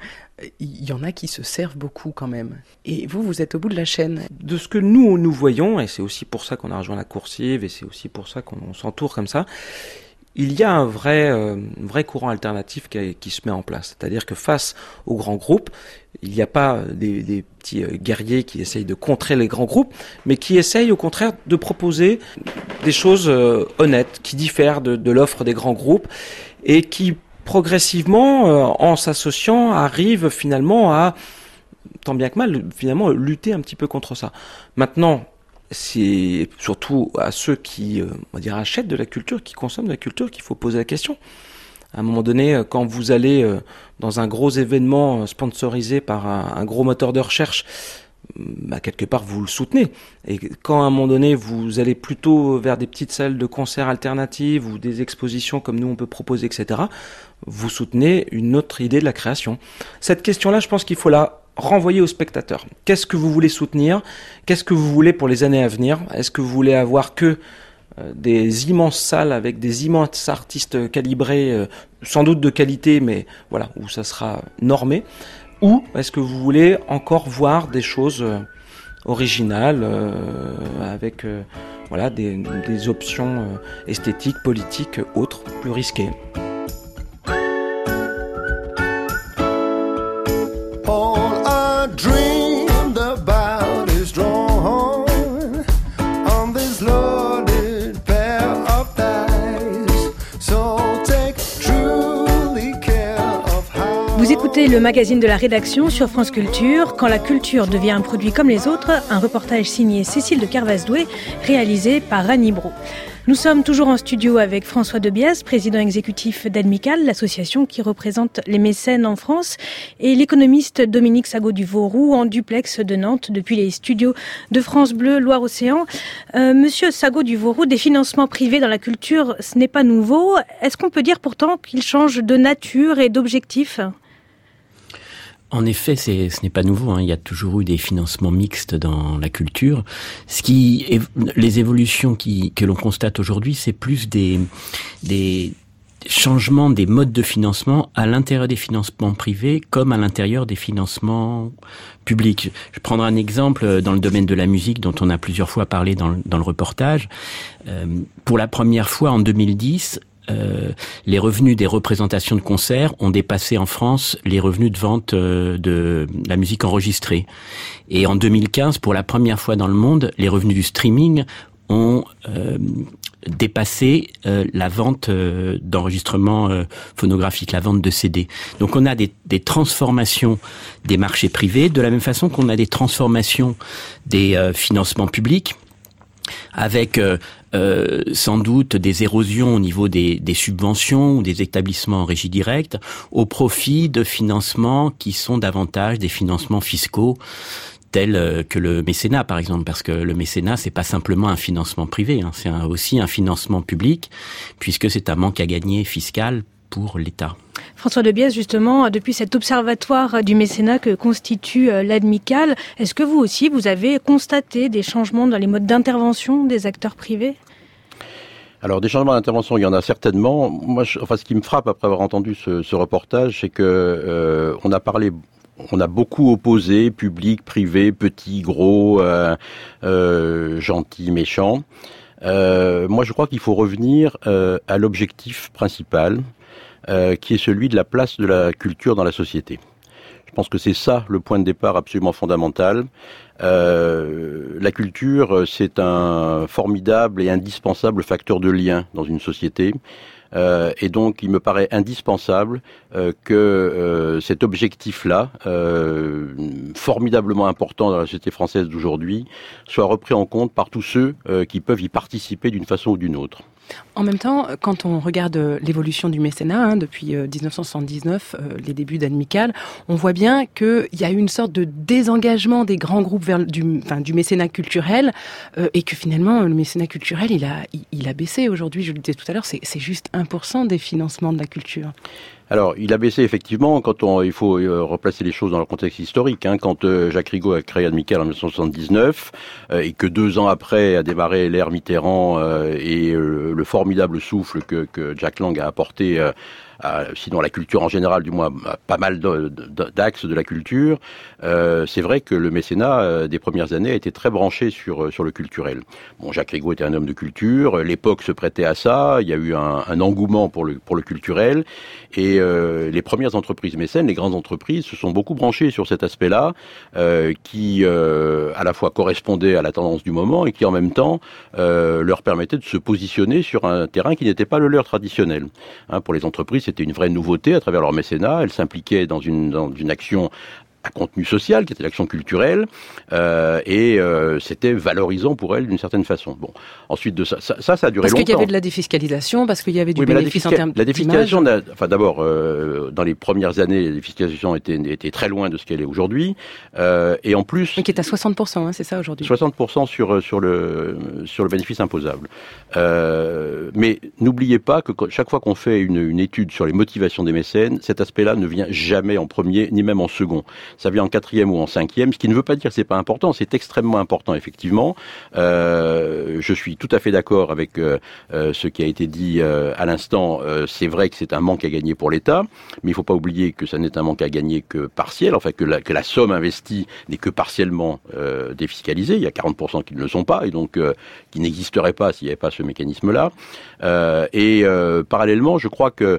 Speaker 6: il y en a qui se servent beaucoup quand même. Et vous, vous êtes au bout de la chaîne.
Speaker 2: De ce que nous, nous voyons, et c'est aussi pour ça qu'on a rejoint la coursive, et c'est aussi pour ça qu'on s'entoure comme ça, il y a un vrai, euh, vrai courant alternatif qui, qui se met en place. C'est-à-dire que face aux grands groupes, il n'y a pas des, des petits guerriers qui essayent de contrer les grands groupes, mais qui essayent au contraire de proposer des choses euh, honnêtes, qui diffèrent de, de l'offre des grands groupes, et qui progressivement, euh, en s'associant, arrive finalement à, tant bien que mal, finalement lutter un petit peu contre ça. Maintenant, c'est surtout à ceux qui, euh, on va dire, achètent de la culture, qui consomment de la culture, qu'il faut poser la question. À un moment donné, quand vous allez euh, dans un gros événement sponsorisé par un, un gros moteur de recherche, bah, quelque part vous le soutenez. Et quand à un moment donné vous allez plutôt vers des petites salles de concert alternatives ou des expositions comme nous on peut proposer, et cetera, vous soutenez une autre idée de la création. Cette question-là, je pense qu'il faut la renvoyer aux spectateurs. Qu'est-ce que vous voulez soutenir? Qu'est-ce que vous voulez pour les années à venir? Est-ce que vous voulez avoir que euh, des immenses salles avec des immenses artistes calibrés, euh, sans doute de qualité, mais voilà, où ça sera normé? Ou est-ce que vous voulez encore voir des choses euh, originales euh, avec euh, voilà, des, des options euh, esthétiques, politiques, autres, plus risquées?
Speaker 18: All I dreamed about is drawn on this loaded pair of dice. So take truly care of how.
Speaker 4: Vous écoutez le magazine de la rédaction sur France Culture, Quand la culture devient un produit comme les autres, un reportage signé Cécile de Kervasdoué, réalisé par Annie Brault. Nous sommes toujours en studio avec François Debiaz, président exécutif d'Admical, l'association qui représente les mécènes en France, et l'économiste Dominique Sagot-Duvauroux en duplex de Nantes depuis les studios de France Bleu Loire-Océan. Euh, Monsieur Sagot-Duvauroux, des financements privés dans la culture, ce n'est pas nouveau. Est-ce qu'on peut dire pourtant qu'ils changent de nature et d'objectif ?
Speaker 19: En effet, c'est, ce n'est pas nouveau, hein. Il y a toujours eu des financements mixtes dans la culture. Ce qui, les évolutions qui, que l'on constate aujourd'hui, c'est plus des, des changements des modes de financement à l'intérieur des financements privés comme à l'intérieur des financements publics. Je prendrai un exemple dans le domaine de la musique dont on a plusieurs fois parlé dans le, dans le reportage. Euh, pour la première fois en deux mille dix, Euh, les revenus des représentations de concerts ont dépassé en France les revenus de vente euh, de la musique enregistrée. Et en deux mille quinze, pour la première fois dans le monde, les revenus du streaming ont euh, dépassé euh, la vente euh, d'enregistrements euh, phonographiques, la vente de C D. Donc on a des, des transformations des marchés privés, de la même façon qu'on a des transformations des euh, financements publics, avec euh, euh, sans doute des érosions au niveau des, des subventions ou des établissements en régie directe, au profit de financements qui sont davantage des financements fiscaux, tels que le mécénat par exemple, parce que le mécénat c'est pas simplement un financement privé, hein, c'est un, aussi un financement public, puisque c'est un manque à gagner fiscal pour l'État.
Speaker 4: François Debiaz, justement, depuis cet observatoire du mécénat que constitue l'Admical, est-ce que vous aussi, vous avez constaté des changements dans les modes d'intervention des acteurs privés ?
Speaker 20: Alors, des changements d'intervention, il y en a certainement. Moi, je, enfin, ce qui me frappe après avoir entendu ce, ce reportage, c'est que euh, on a parlé... On a beaucoup opposé, public, privé, petit, gros, euh, euh, gentil, méchant. Euh, moi, je crois qu'il faut revenir euh, à l'objectif principal. euh, qui est celui de la place de la culture dans la société. Je pense que c'est ça le point de départ absolument fondamental. Euh, la culture, c'est un formidable et indispensable facteur de lien dans une société. Euh, et donc, il me paraît indispensable euh, que euh, cet objectif-là, euh, formidablement important dans la société française d'aujourd'hui, soit repris en compte par tous ceux euh, qui peuvent y participer d'une façon ou d'une autre.
Speaker 6: En même temps, quand on regarde l'évolution du mécénat, hein, depuis dix-neuf cent soixante-dix-neuf, euh, les débuts d'Anne Mical, on voit bien qu'il y a eu une sorte de désengagement des grands groupes vers du, enfin, du mécénat culturel, euh, et que finalement, le mécénat culturel, il a, il, il a baissé aujourd'hui. Je le disais tout à l'heure, c'est, c'est juste un pour cent des financements de la culture.
Speaker 20: Alors, il a baissé effectivement quand on, il faut euh, replacer les choses dans leur contexte historique. Hein, quand euh, Jacques Rigaud a créé Anne Mical en dix-neuf cent soixante-dix-neuf euh, et que deux ans après a démarré l'ère Mitterrand euh, et euh, le formidable souffle que, que Jack Lang a apporté euh, à, sinon à la culture en général, du moins à pas mal de, de, d'axes de la culture, euh, c'est vrai que le mécénat euh, des premières années a été très branché sur, sur le culturel. Bon, Jacques Rigaud était un homme de culture, l'époque se prêtait à ça, il y a eu un, un engouement pour le, pour le culturel, et euh, les premières entreprises mécènes, les grandes entreprises, se sont beaucoup branchées sur cet aspect-là, euh, qui euh, à la fois correspondait à la tendance du moment et qui en même temps euh, leur permettait de se positionner sur un terrain qui n'était pas le leur traditionnel. Hein, pour les entreprises, c'était une vraie nouveauté à travers leur mécénat. Elles s'impliquaient dans une, dans une action à contenu social, qui était l'action culturelle, euh, et euh, c'était valorisant pour elles d'une certaine façon. Bon, ensuite de ça, ça, ça, ça a duré
Speaker 6: parce
Speaker 20: longtemps.
Speaker 6: Parce qu'il y avait de la défiscalisation, parce qu'il y avait du
Speaker 20: oui,
Speaker 6: bénéfice
Speaker 20: la
Speaker 6: en termes
Speaker 20: La défiscalisation,
Speaker 6: d'image.
Speaker 20: enfin d'abord, euh, dans les premières années, la défiscalisation était, était très loin de ce qu'elle est aujourd'hui, euh, et en plus...
Speaker 6: Mais qui est à soixante pour cent, hein, c'est ça aujourd'hui.
Speaker 20: soixante pour cent sur, sur, le, sur le bénéfice imposable. Euh, mais n'oubliez pas que chaque fois qu'on fait une, une étude sur les motivations des mécènes, cet aspect-là ne vient jamais en premier, ni même en second. Ça vient en quatrième ou en cinquième, ce qui ne veut pas dire que c'est pas important, c'est extrêmement important effectivement. Euh, je suis tout à fait d'accord avec euh, euh, ce qui a été dit euh, à l'instant. Euh, c'est vrai que c'est un manque à gagner pour l'État, mais il ne faut pas oublier que ça n'est un manque à gagner que partiel, enfin que la, que la somme investie n'est que partiellement euh, défiscalisée. Il y a quarante pour cent qui ne le sont pas et donc euh, qui n'existeraient pas s'il n'y avait pas ce mécanisme-là. Euh, et euh, parallèlement, je crois que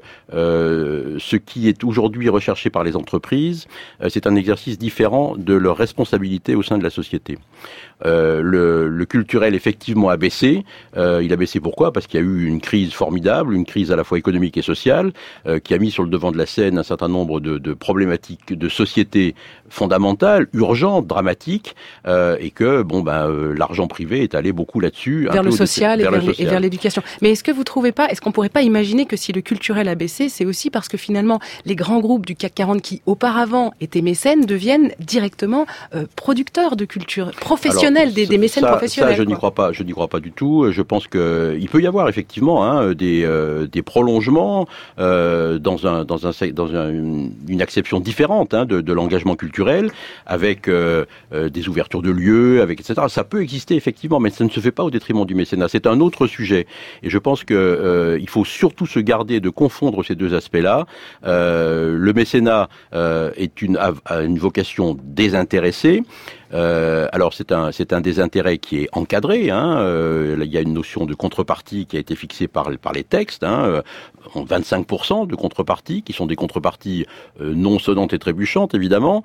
Speaker 20: euh, ce qui est aujourd'hui recherché par les entreprises, euh, c'est un exercice différent de leur responsabilité au sein de la société. Euh, le, le culturel effectivement a baissé. Euh, il a baissé pourquoi ? Parce qu'il y a eu une crise formidable, une crise à la fois économique et sociale, euh, qui a mis sur le devant de la scène un certain nombre de, de problématiques de société fondamentales, urgentes, dramatiques, euh, et que bon ben euh, l'argent privé est allé beaucoup là-dessus,
Speaker 6: vers
Speaker 20: un
Speaker 6: le
Speaker 20: peu
Speaker 6: social,
Speaker 20: vers
Speaker 6: et,
Speaker 20: le
Speaker 6: vers
Speaker 20: social
Speaker 6: et vers l'éducation. Mais est-ce que vous trouvez pas, est-ce qu'on pourrait pas imaginer que si le culturel a baissé, c'est aussi parce que finalement les grands groupes du C A C quarante qui auparavant étaient mécènes deviennent directement euh, producteurs de culture, professionnels.
Speaker 20: Alors,
Speaker 6: des, des mécènes
Speaker 20: ça,
Speaker 6: professionnels.
Speaker 20: Ça, je n'y crois pas. Je n'y crois pas du tout. Je pense que il peut y avoir effectivement hein, des, euh, des prolongements euh, dans un dans un dans un, une, une acception différente hein, de, de l'engagement culturel, avec euh, euh, des ouvertures de lieux, avec et cetera. Ça peut exister effectivement, mais ça ne se fait pas au détriment du mécénat. C'est un autre sujet. Et je pense que euh, il faut surtout se garder de confondre ces deux aspects-là. Euh, le mécénat euh, est une a, a une vocation désintéressée. Euh, alors c'est un c'est un désintérêt qui est encadré. Hein, euh, il y a une notion de contrepartie qui a été fixée par par les textes. Hein, euh, vingt-cinq pour cent de contreparties qui sont des contreparties euh, non sonnantes et trébuchantes évidemment.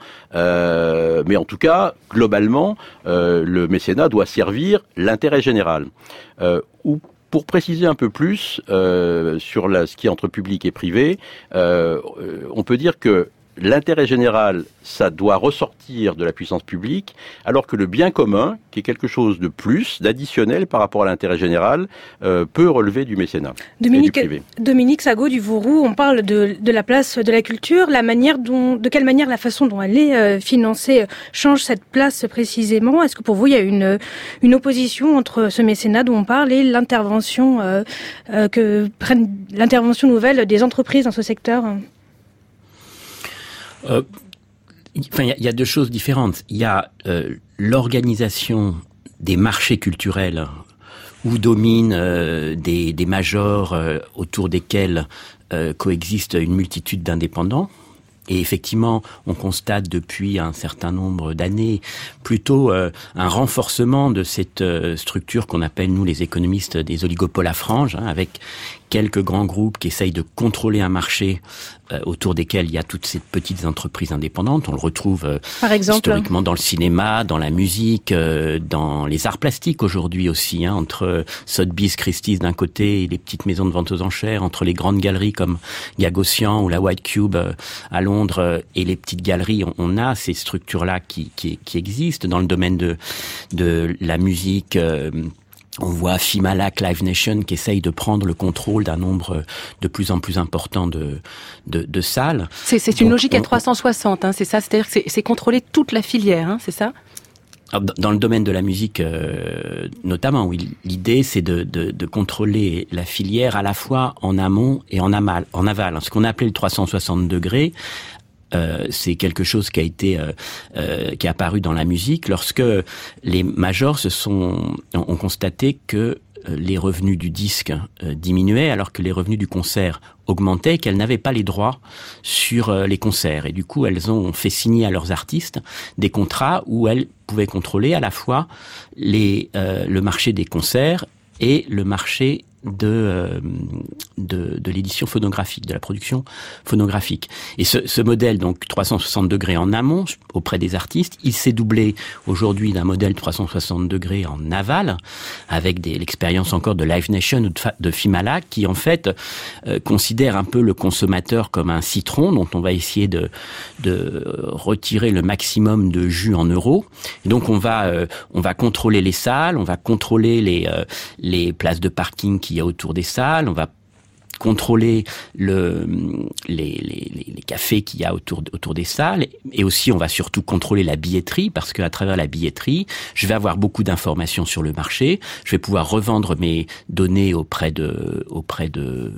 Speaker 20: Euh, mais en tout cas globalement euh, le mécénat doit servir l'intérêt général. Euh, ou Pour préciser un peu plus euh, sur la, ce qui est entre public et privé, euh, on peut dire que l'intérêt général, ça doit ressortir de la puissance publique, alors que le bien commun, qui est quelque chose de plus, d'additionnel par rapport à l'intérêt général, euh, peut relever du mécénat
Speaker 4: Dominique,
Speaker 20: et du privé.
Speaker 4: Dominique Sagot du Vauroux, on parle de, de la place de la culture, la manière dont, de quelle manière la façon dont elle est euh, financée change cette place précisément. Est-ce que pour vous, il y a une, une opposition entre ce mécénat dont on parle et l'intervention euh, euh, que prennent l'intervention nouvelle des entreprises dans ce secteur ?
Speaker 19: Euh, enfin, il y, y a deux choses différentes. Il y a euh, l'organisation des marchés culturels où dominent euh, des, des majors euh, autour desquels euh, coexiste une multitude d'indépendants. Et effectivement, on constate depuis un certain nombre d'années plutôt euh, un renforcement de cette euh, structure qu'on appelle, nous, les économistes, des oligopoles à franges, hein, avec quelques grands groupes qui essayent de contrôler un marché euh, autour desquels il y a toutes ces petites entreprises indépendantes. On le retrouve euh,
Speaker 4: Par exemple,
Speaker 19: historiquement dans le cinéma, dans la musique, euh, dans les arts plastiques aujourd'hui aussi, hein, entre Sotheby's, Christie's d'un côté et les petites maisons de vente aux enchères, entre les grandes galeries comme Gagosian ou la White Cube euh, à Londres euh, et les petites galeries. On, on a ces structures-là qui, qui, qui existent dans le domaine de, de la musique. Euh, On voit Fimalac, Live Nation qui essaye de prendre le contrôle d'un nombre de plus en plus important de, de, de salles.
Speaker 6: C'est, c'est une
Speaker 19: Donc,
Speaker 6: logique à
Speaker 19: on,
Speaker 6: trois cent soixante, hein, c'est ça? C'est-à-dire que c'est, c'est contrôler toute la filière, hein, c'est ça?
Speaker 19: Dans le domaine de la musique, euh, notamment, oui, l'idée c'est de, de, de contrôler la filière à la fois en amont et en aval. En aval. Ce qu'on a appelé le trois cent soixante degrés, Euh, c'est quelque chose qui a été euh, euh, qui est apparu dans la musique lorsque les majors se sont ont constaté que les revenus du disque euh, diminuaient alors que les revenus du concert augmentaient et qu'elles n'avaient pas les droits sur euh, les concerts. Et du coup, elles ont fait signer à leurs artistes des contrats où elles pouvaient contrôler à la fois les euh, le marché des concerts et le marché de, euh, de, de l'édition phonographique, de la production phonographique. Et ce, ce modèle, donc trois cent soixante degrés en amont, auprès des artistes, il s'est doublé aujourd'hui d'un modèle trois cent soixante degrés en aval, avec des, l'expérience encore de Live Nation ou de, de Fimalac, qui en fait euh, considère un peu le consommateur comme un citron dont on va essayer de, de retirer le maximum de jus en euros. Et donc on va, euh, on va contrôler les salles, on va contrôler les, euh, les places de parking qui il y a autour des salles, on va contrôler le, les, les, les cafés qu'il y a autour, autour des salles, et aussi on va surtout contrôler la billetterie, parce qu'à travers la billetterie, je vais avoir beaucoup d'informations sur le marché, je vais pouvoir revendre mes données auprès de, auprès de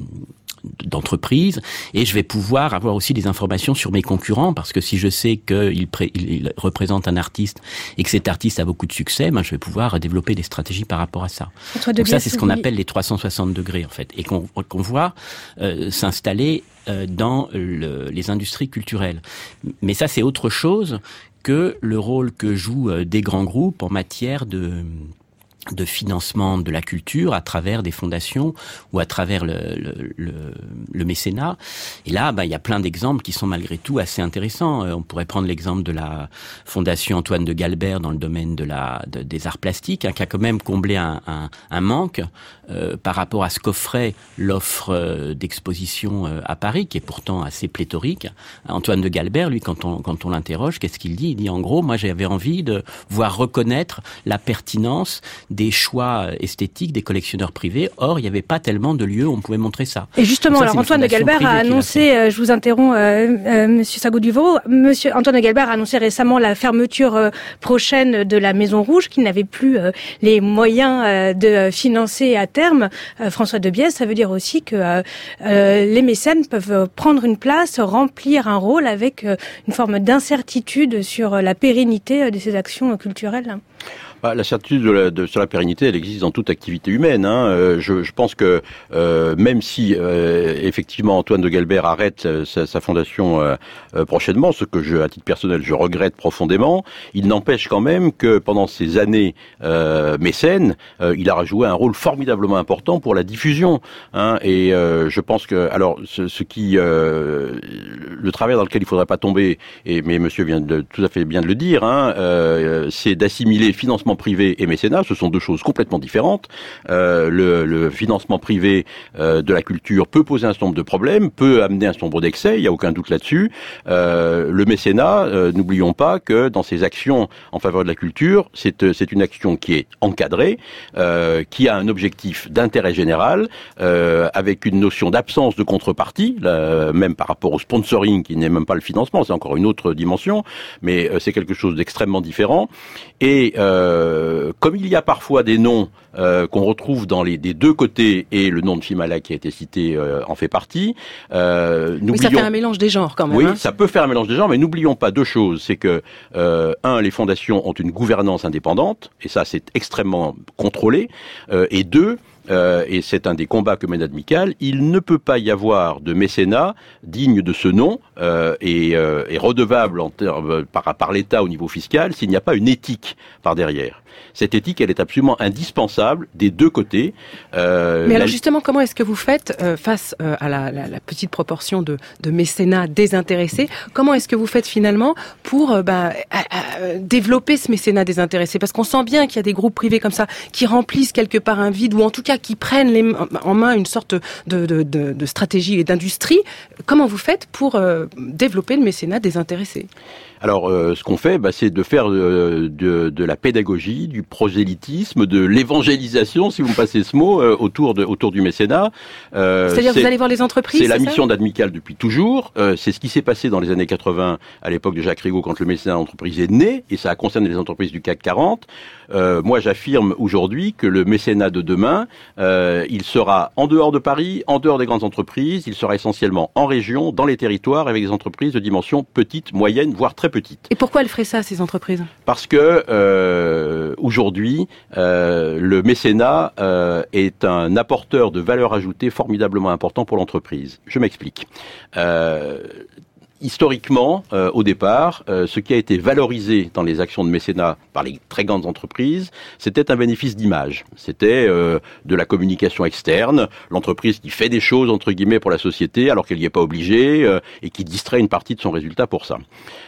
Speaker 19: d'entreprise, et je vais pouvoir avoir aussi des informations sur mes concurrents, parce que si je sais qu'il pré- il représente un artiste et que cet artiste a beaucoup de succès, ben je vais pouvoir développer des stratégies par rapport à ça. Donc ça, c'est ce qu'on appelle les trois cent soixante degrés, en fait, et qu'on, qu'on voit euh, s'installer euh, dans le, les industries culturelles. Mais ça, c'est autre chose que le rôle que jouent euh, des grands groupes en matière de de financement de la culture à travers des fondations ou à travers le, le, le, le mécénat. Et là, bah, il y a plein d'exemples qui sont malgré tout assez intéressants. Euh, on pourrait prendre l'exemple de la Fondation Antoine de Galbert dans le domaine de la, de, des arts plastiques, hein, qui a quand même comblé un, un, un manque euh, par rapport à ce qu'offrait l'offre euh, d'exposition euh, à Paris, qui est pourtant assez pléthorique. Antoine de Galbert, lui, quand on, quand on l'interroge, qu'est-ce qu'il dit? Il dit, en gros, moi, j'avais envie de voir reconnaître la pertinence des choix esthétiques des collectionneurs privés. Or, il n'y avait pas tellement de lieux où on pouvait montrer ça.
Speaker 4: Et justement, ça, alors Antoine de Galbert a annoncé, euh, je vous interromps, euh, euh, Monsieur Sago-Duvaux, Monsieur Antoine de Galbert a annoncé récemment la fermeture euh, prochaine de la Maison Rouge, qui n'avait plus euh, les moyens euh, de financer à terme. Euh, François Debiès, ça veut dire aussi que euh, euh, les mécènes peuvent prendre une place, remplir un rôle avec euh, une forme d'incertitude sur la pérennité de ces actions culturelles.
Speaker 20: Bah, la certitude de la, de, sur la pérennité, elle existe dans toute activité humaine. Hein. Euh, je, je pense que euh, même si euh, effectivement Antoine de Galbert arrête euh, sa, sa fondation euh, euh, prochainement, ce que je, à titre personnel, je regrette profondément, il n'empêche quand même que pendant ces années euh, mécènes, euh, il a joué un rôle formidablement important pour la diffusion. Hein. Et euh, je pense que, alors, ce, ce qui, euh, le travers dans lequel il faudrait pas tomber, et mais Monsieur vient de tout à fait bien de le dire, hein, euh, c'est d'assimiler financement privé et mécénat. Ce sont deux choses complètement différentes. Euh, le, le financement privé euh, de la culture peut poser un certain nombre de problèmes, peut amener un certain nombre d'excès, il n'y a aucun doute là-dessus. Euh, le mécénat, euh, n'oublions pas que dans ces actions en faveur de la culture, c'est, c'est une action qui est encadrée, euh, qui a un objectif d'intérêt général, euh, avec une notion d'absence de contrepartie, là, même par rapport au sponsoring, qui n'est même pas le financement, c'est encore une autre dimension, mais euh, c'est quelque chose d'extrêmement différent. Et euh, Euh, comme il y a parfois des noms euh, qu'on retrouve dans les des deux côtés, et le nom de Fimalac qui a été cité euh, en fait partie, euh,
Speaker 6: oui, ça fait un mélange des genres quand même.
Speaker 20: Oui,
Speaker 6: hein.
Speaker 20: Ça peut faire un mélange des genres, mais n'oublions pas deux choses. C'est que, euh, un, les fondations ont une gouvernance indépendante, et ça c'est extrêmement contrôlé, euh, et deux, euh, et c'est un des combats que mène Admical, il ne peut pas y avoir de mécénat digne de ce nom euh, et, euh, et redevable en termes, par, par l'État au niveau fiscal s'il n'y a pas une éthique par derrière. Cette éthique, elle est absolument indispensable des deux côtés.
Speaker 6: Euh, Mais alors la... justement, comment est-ce que vous faites euh, face euh, à la, la, la petite proportion de, de mécénat désintéressé? Comment est-ce que vous faites finalement pour euh, bah, à, à, développer ce mécénat désintéressé? Parce qu'on sent bien qu'il y a des groupes privés comme ça qui remplissent quelque part un vide, ou en tout cas qui prennent les, en main une sorte de, de, de, de stratégie et d'industrie. Comment vous faites pour euh, développer le mécénat désintéressé?
Speaker 20: Alors, euh, ce qu'on fait, bah, c'est de faire de, de, de la pédagogie, du prosélytisme, de l'évangélisation, si vous me passez ce mot, euh, autour, de, autour du mécénat.
Speaker 6: Euh, C'est-à-dire, vous allez voir les entreprises?
Speaker 20: C'est la mission d'Admical depuis toujours. Euh, c'est ce qui s'est passé dans les années quatre-vingts, à l'époque de Jacques Rigaud, quand le mécénat d'entreprise est né, et ça a concerné les entreprises du C A C quarante. Euh, moi, j'affirme aujourd'hui que le mécénat de demain, euh, il sera en dehors de Paris, en dehors des grandes entreprises, il sera essentiellement en région, dans les territoires, avec des entreprises de dimension petite, moyenne, voire très petite.
Speaker 6: Et pourquoi elles feraient ça, ces entreprises?
Speaker 20: Parce que euh, aujourd'hui, euh, le mécénat euh, est un apporteur de valeur ajoutée formidablement important pour l'entreprise. Je m'explique. Euh, Historiquement, euh, au départ, euh, ce qui a été valorisé dans les actions de mécénat par les très grandes entreprises, c'était un bénéfice d'image. C'était euh, de la communication externe, l'entreprise qui fait des choses, entre guillemets, pour la société, alors qu'elle n'y est pas obligée, euh, et qui distrait une partie de son résultat pour ça.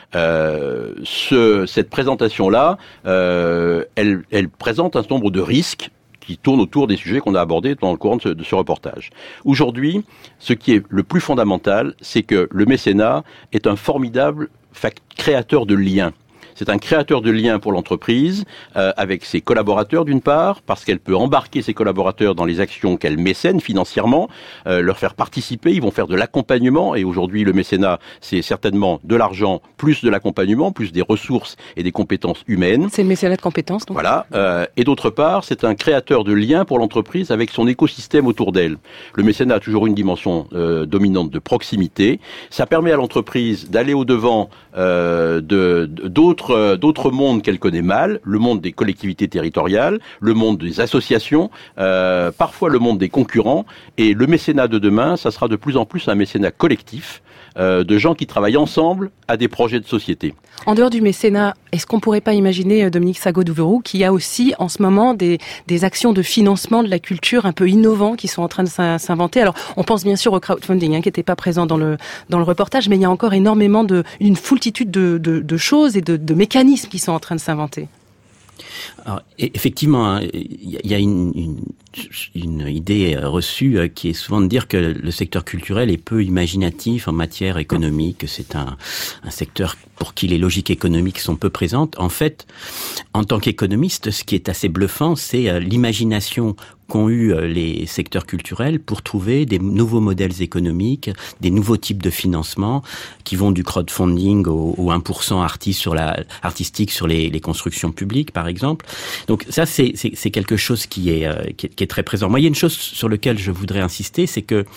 Speaker 20: Euh, ce, cette présentation-là, euh, elle, elle présente un certain nombre de risques qui tourne autour des sujets qu'on a abordés dans le courant de ce, de ce reportage. Aujourd'hui, ce qui est le plus fondamental, c'est que le mécénat est un formidable fact- créateur de liens. C'est un créateur de liens pour l'entreprise euh, avec ses collaborateurs d'une part, parce qu'elle peut embarquer ses collaborateurs dans les actions qu'elle mécène financièrement, euh, leur faire participer, ils vont faire de l'accompagnement, et aujourd'hui le mécénat c'est certainement de l'argent plus de l'accompagnement, plus des ressources et des compétences humaines.
Speaker 6: C'est le mécénat de compétences donc.
Speaker 20: Voilà, euh, et d'autre part c'est un créateur de liens pour l'entreprise avec son écosystème autour d'elle. Le mécénat a toujours une dimension euh, dominante de proximité, ça permet à l'entreprise d'aller au-devant euh, de, de, d'autres d'autres mondes qu'elle connaît mal, le monde des collectivités territoriales, le monde des associations, euh, parfois le monde des concurrents, et le mécénat de demain, ça sera de plus en plus un mécénat collectif, euh, de gens qui travaillent ensemble à des projets de société.
Speaker 6: En dehors du mécénat, est-ce qu'on pourrait pas imaginer, Dominique Sagot-Douveroux, qu'il y a aussi en ce moment des, des actions de financement de la culture un peu innovants qui sont en train de s'inventer? Alors, on pense bien sûr au crowdfunding, hein, qui n'était pas présent dans le, dans le reportage, mais il y a encore énormément de, une foultitude de, de, de choses et de, de mécanismes qui sont en train de s'inventer.
Speaker 19: Alors, effectivement, il y a une, une, une idée reçue qui est souvent de dire que le secteur culturel est peu imaginatif en matière économique, que c'est un, un secteur pour qui les logiques économiques sont peu présentes. En fait, en tant qu'économiste, ce qui est assez bluffant, c'est l'imagination qu'ont eu les secteurs culturels pour trouver des nouveaux modèles économiques, des nouveaux types de financement qui vont du crowdfunding au, au un pour cent artiste sur la, artistique sur les, les constructions publiques, par exemple. Donc ça, c'est, c'est, c'est quelque chose qui est, euh, qui est, qui est très présent. Moi, il y a une chose sur laquelle je voudrais insister, c'est que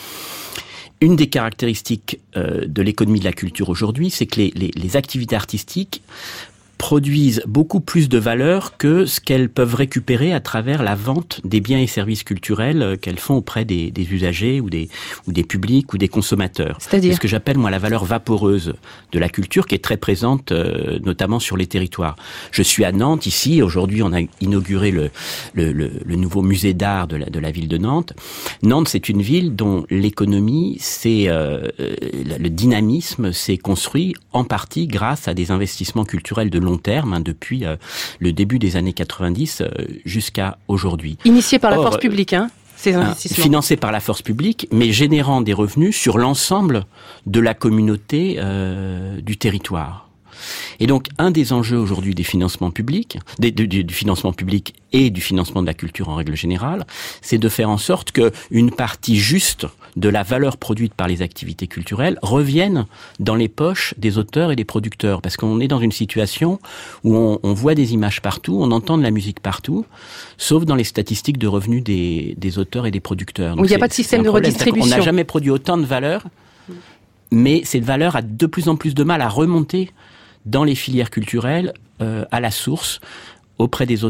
Speaker 19: une des caractéristiques euh, de l'économie de la culture aujourd'hui, c'est que les, les, les activités artistiques produisent beaucoup plus de valeur que ce qu'elles peuvent récupérer à travers la vente des biens et services culturels qu'elles font auprès des, des usagers ou des, ou des publics ou des consommateurs.
Speaker 6: C'est-à-dire ?
Speaker 19: C'est ce que j'appelle, moi, la valeur vaporeuse de la culture qui est très présente, euh, notamment sur les territoires. Je suis à Nantes, ici. Aujourd'hui, on a inauguré le, le, le, le nouveau musée d'art de la, de la ville de Nantes. Nantes, c'est une ville dont l'économie, c'est, euh, le dynamisme s'est construit en partie grâce à des investissements culturels de long terme, hein, depuis euh, le début des années quatre-vingt-dix euh, jusqu'à aujourd'hui.
Speaker 6: Initié par la
Speaker 19: Or,
Speaker 6: force publique, hein, ces investissements.
Speaker 19: Financé par la force publique, mais générant des revenus sur l'ensemble de la communauté euh, du territoire. Et donc, un des enjeux aujourd'hui des financements publics, des, du, du financement public et du financement de la culture en règle générale, c'est de faire en sorte que une partie juste de la valeur produite par les activités culturelles revienne dans les poches des auteurs et des producteurs. Parce qu'on est dans une situation où on, on voit des images partout, on entend de la musique partout, sauf dans les statistiques de revenus des, des auteurs et des producteurs.
Speaker 6: Donc où il n'y a pas de système de redistribution.
Speaker 19: On n'a jamais produit autant de valeur, mais cette valeur a de plus en plus de mal à remonter dans les filières culturelles, euh, à la source, auprès des auteurs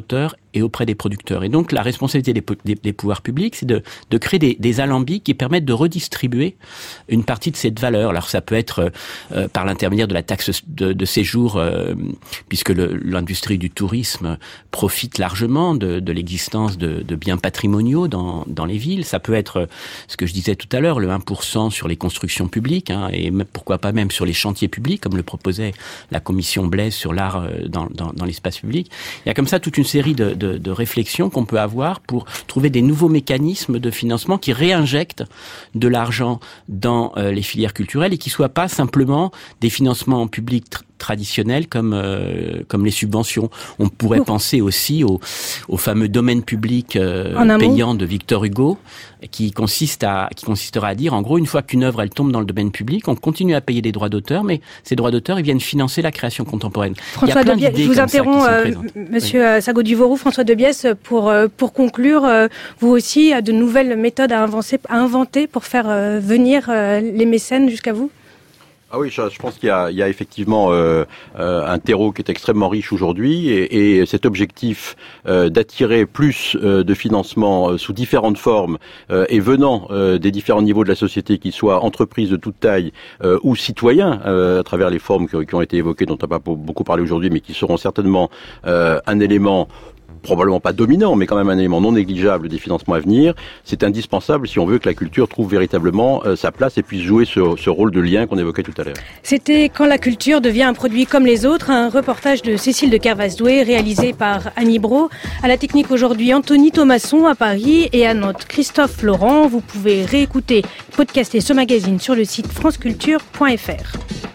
Speaker 19: et auprès des producteurs. Et donc la responsabilité des, des, des pouvoirs publics, c'est de, de créer des, des alambics qui permettent de redistribuer une partie de cette valeur. Alors ça peut être euh, par l'intermédiaire de la taxe de, de séjour, euh, puisque le, l'industrie du tourisme profite largement de, de l'existence de, de biens patrimoniaux dans, dans les villes. Ça peut être ce que je disais tout à l'heure, le un pour cent sur les constructions publiques, hein, et même, pourquoi pas même sur les chantiers publics, comme le proposait la commission Blaise sur l'art dans, dans, dans l'espace public. Il y a comme ça toute une série de, de, de réflexions qu'on peut avoir pour trouver des nouveaux mécanismes de financement qui réinjectent de l'argent dans euh, les filières culturelles et qui soient pas simplement des financements publics tr- traditionnels comme euh, comme les subventions. On pourrait oh. penser aussi au, au fameux domaine public euh, payant de Victor Hugo, qui consiste à qui consistera à dire en gros une fois qu'une œuvre elle tombe dans le domaine public, on continue à payer des droits d'auteur, mais ces droits d'auteur ils viennent financer la création contemporaine.
Speaker 4: François Debiès, je vous interromps, euh, Monsieur oui. Sagot-Duvauroux, François Debiès, pour euh, pour conclure, euh, vous aussi a de nouvelles méthodes à inventer, à inventer pour faire euh, venir euh, les mécènes jusqu'à vous.
Speaker 20: Ah oui, je, je pense qu'il y a, il y a effectivement euh, euh, un terreau qui est extrêmement riche aujourd'hui et, et cet objectif euh, d'attirer plus euh, de financement euh, sous différentes formes euh, et venant euh, des différents niveaux de la société, qu'ils soient entreprises de toute taille euh, ou citoyens, euh, à travers les formes qui, qui ont été évoquées, dont on n'a pas beaucoup parlé aujourd'hui, mais qui seront certainement euh, un élément probablement pas dominant, mais quand même un élément non négligeable des financements à venir. C'est indispensable si on veut que la culture trouve véritablement euh, sa place et puisse jouer ce, ce rôle de lien qu'on évoquait tout à l'heure.
Speaker 4: C'était Quand la culture devient un produit comme les autres, un reportage de Cécile de Kervasdoué réalisé par Annie Brault. À la technique aujourd'hui, Anthony Thomasson à Paris et à Nantes, Christophe Laurent. Vous pouvez réécouter, podcaster ce magazine sur le site franceculture point f r.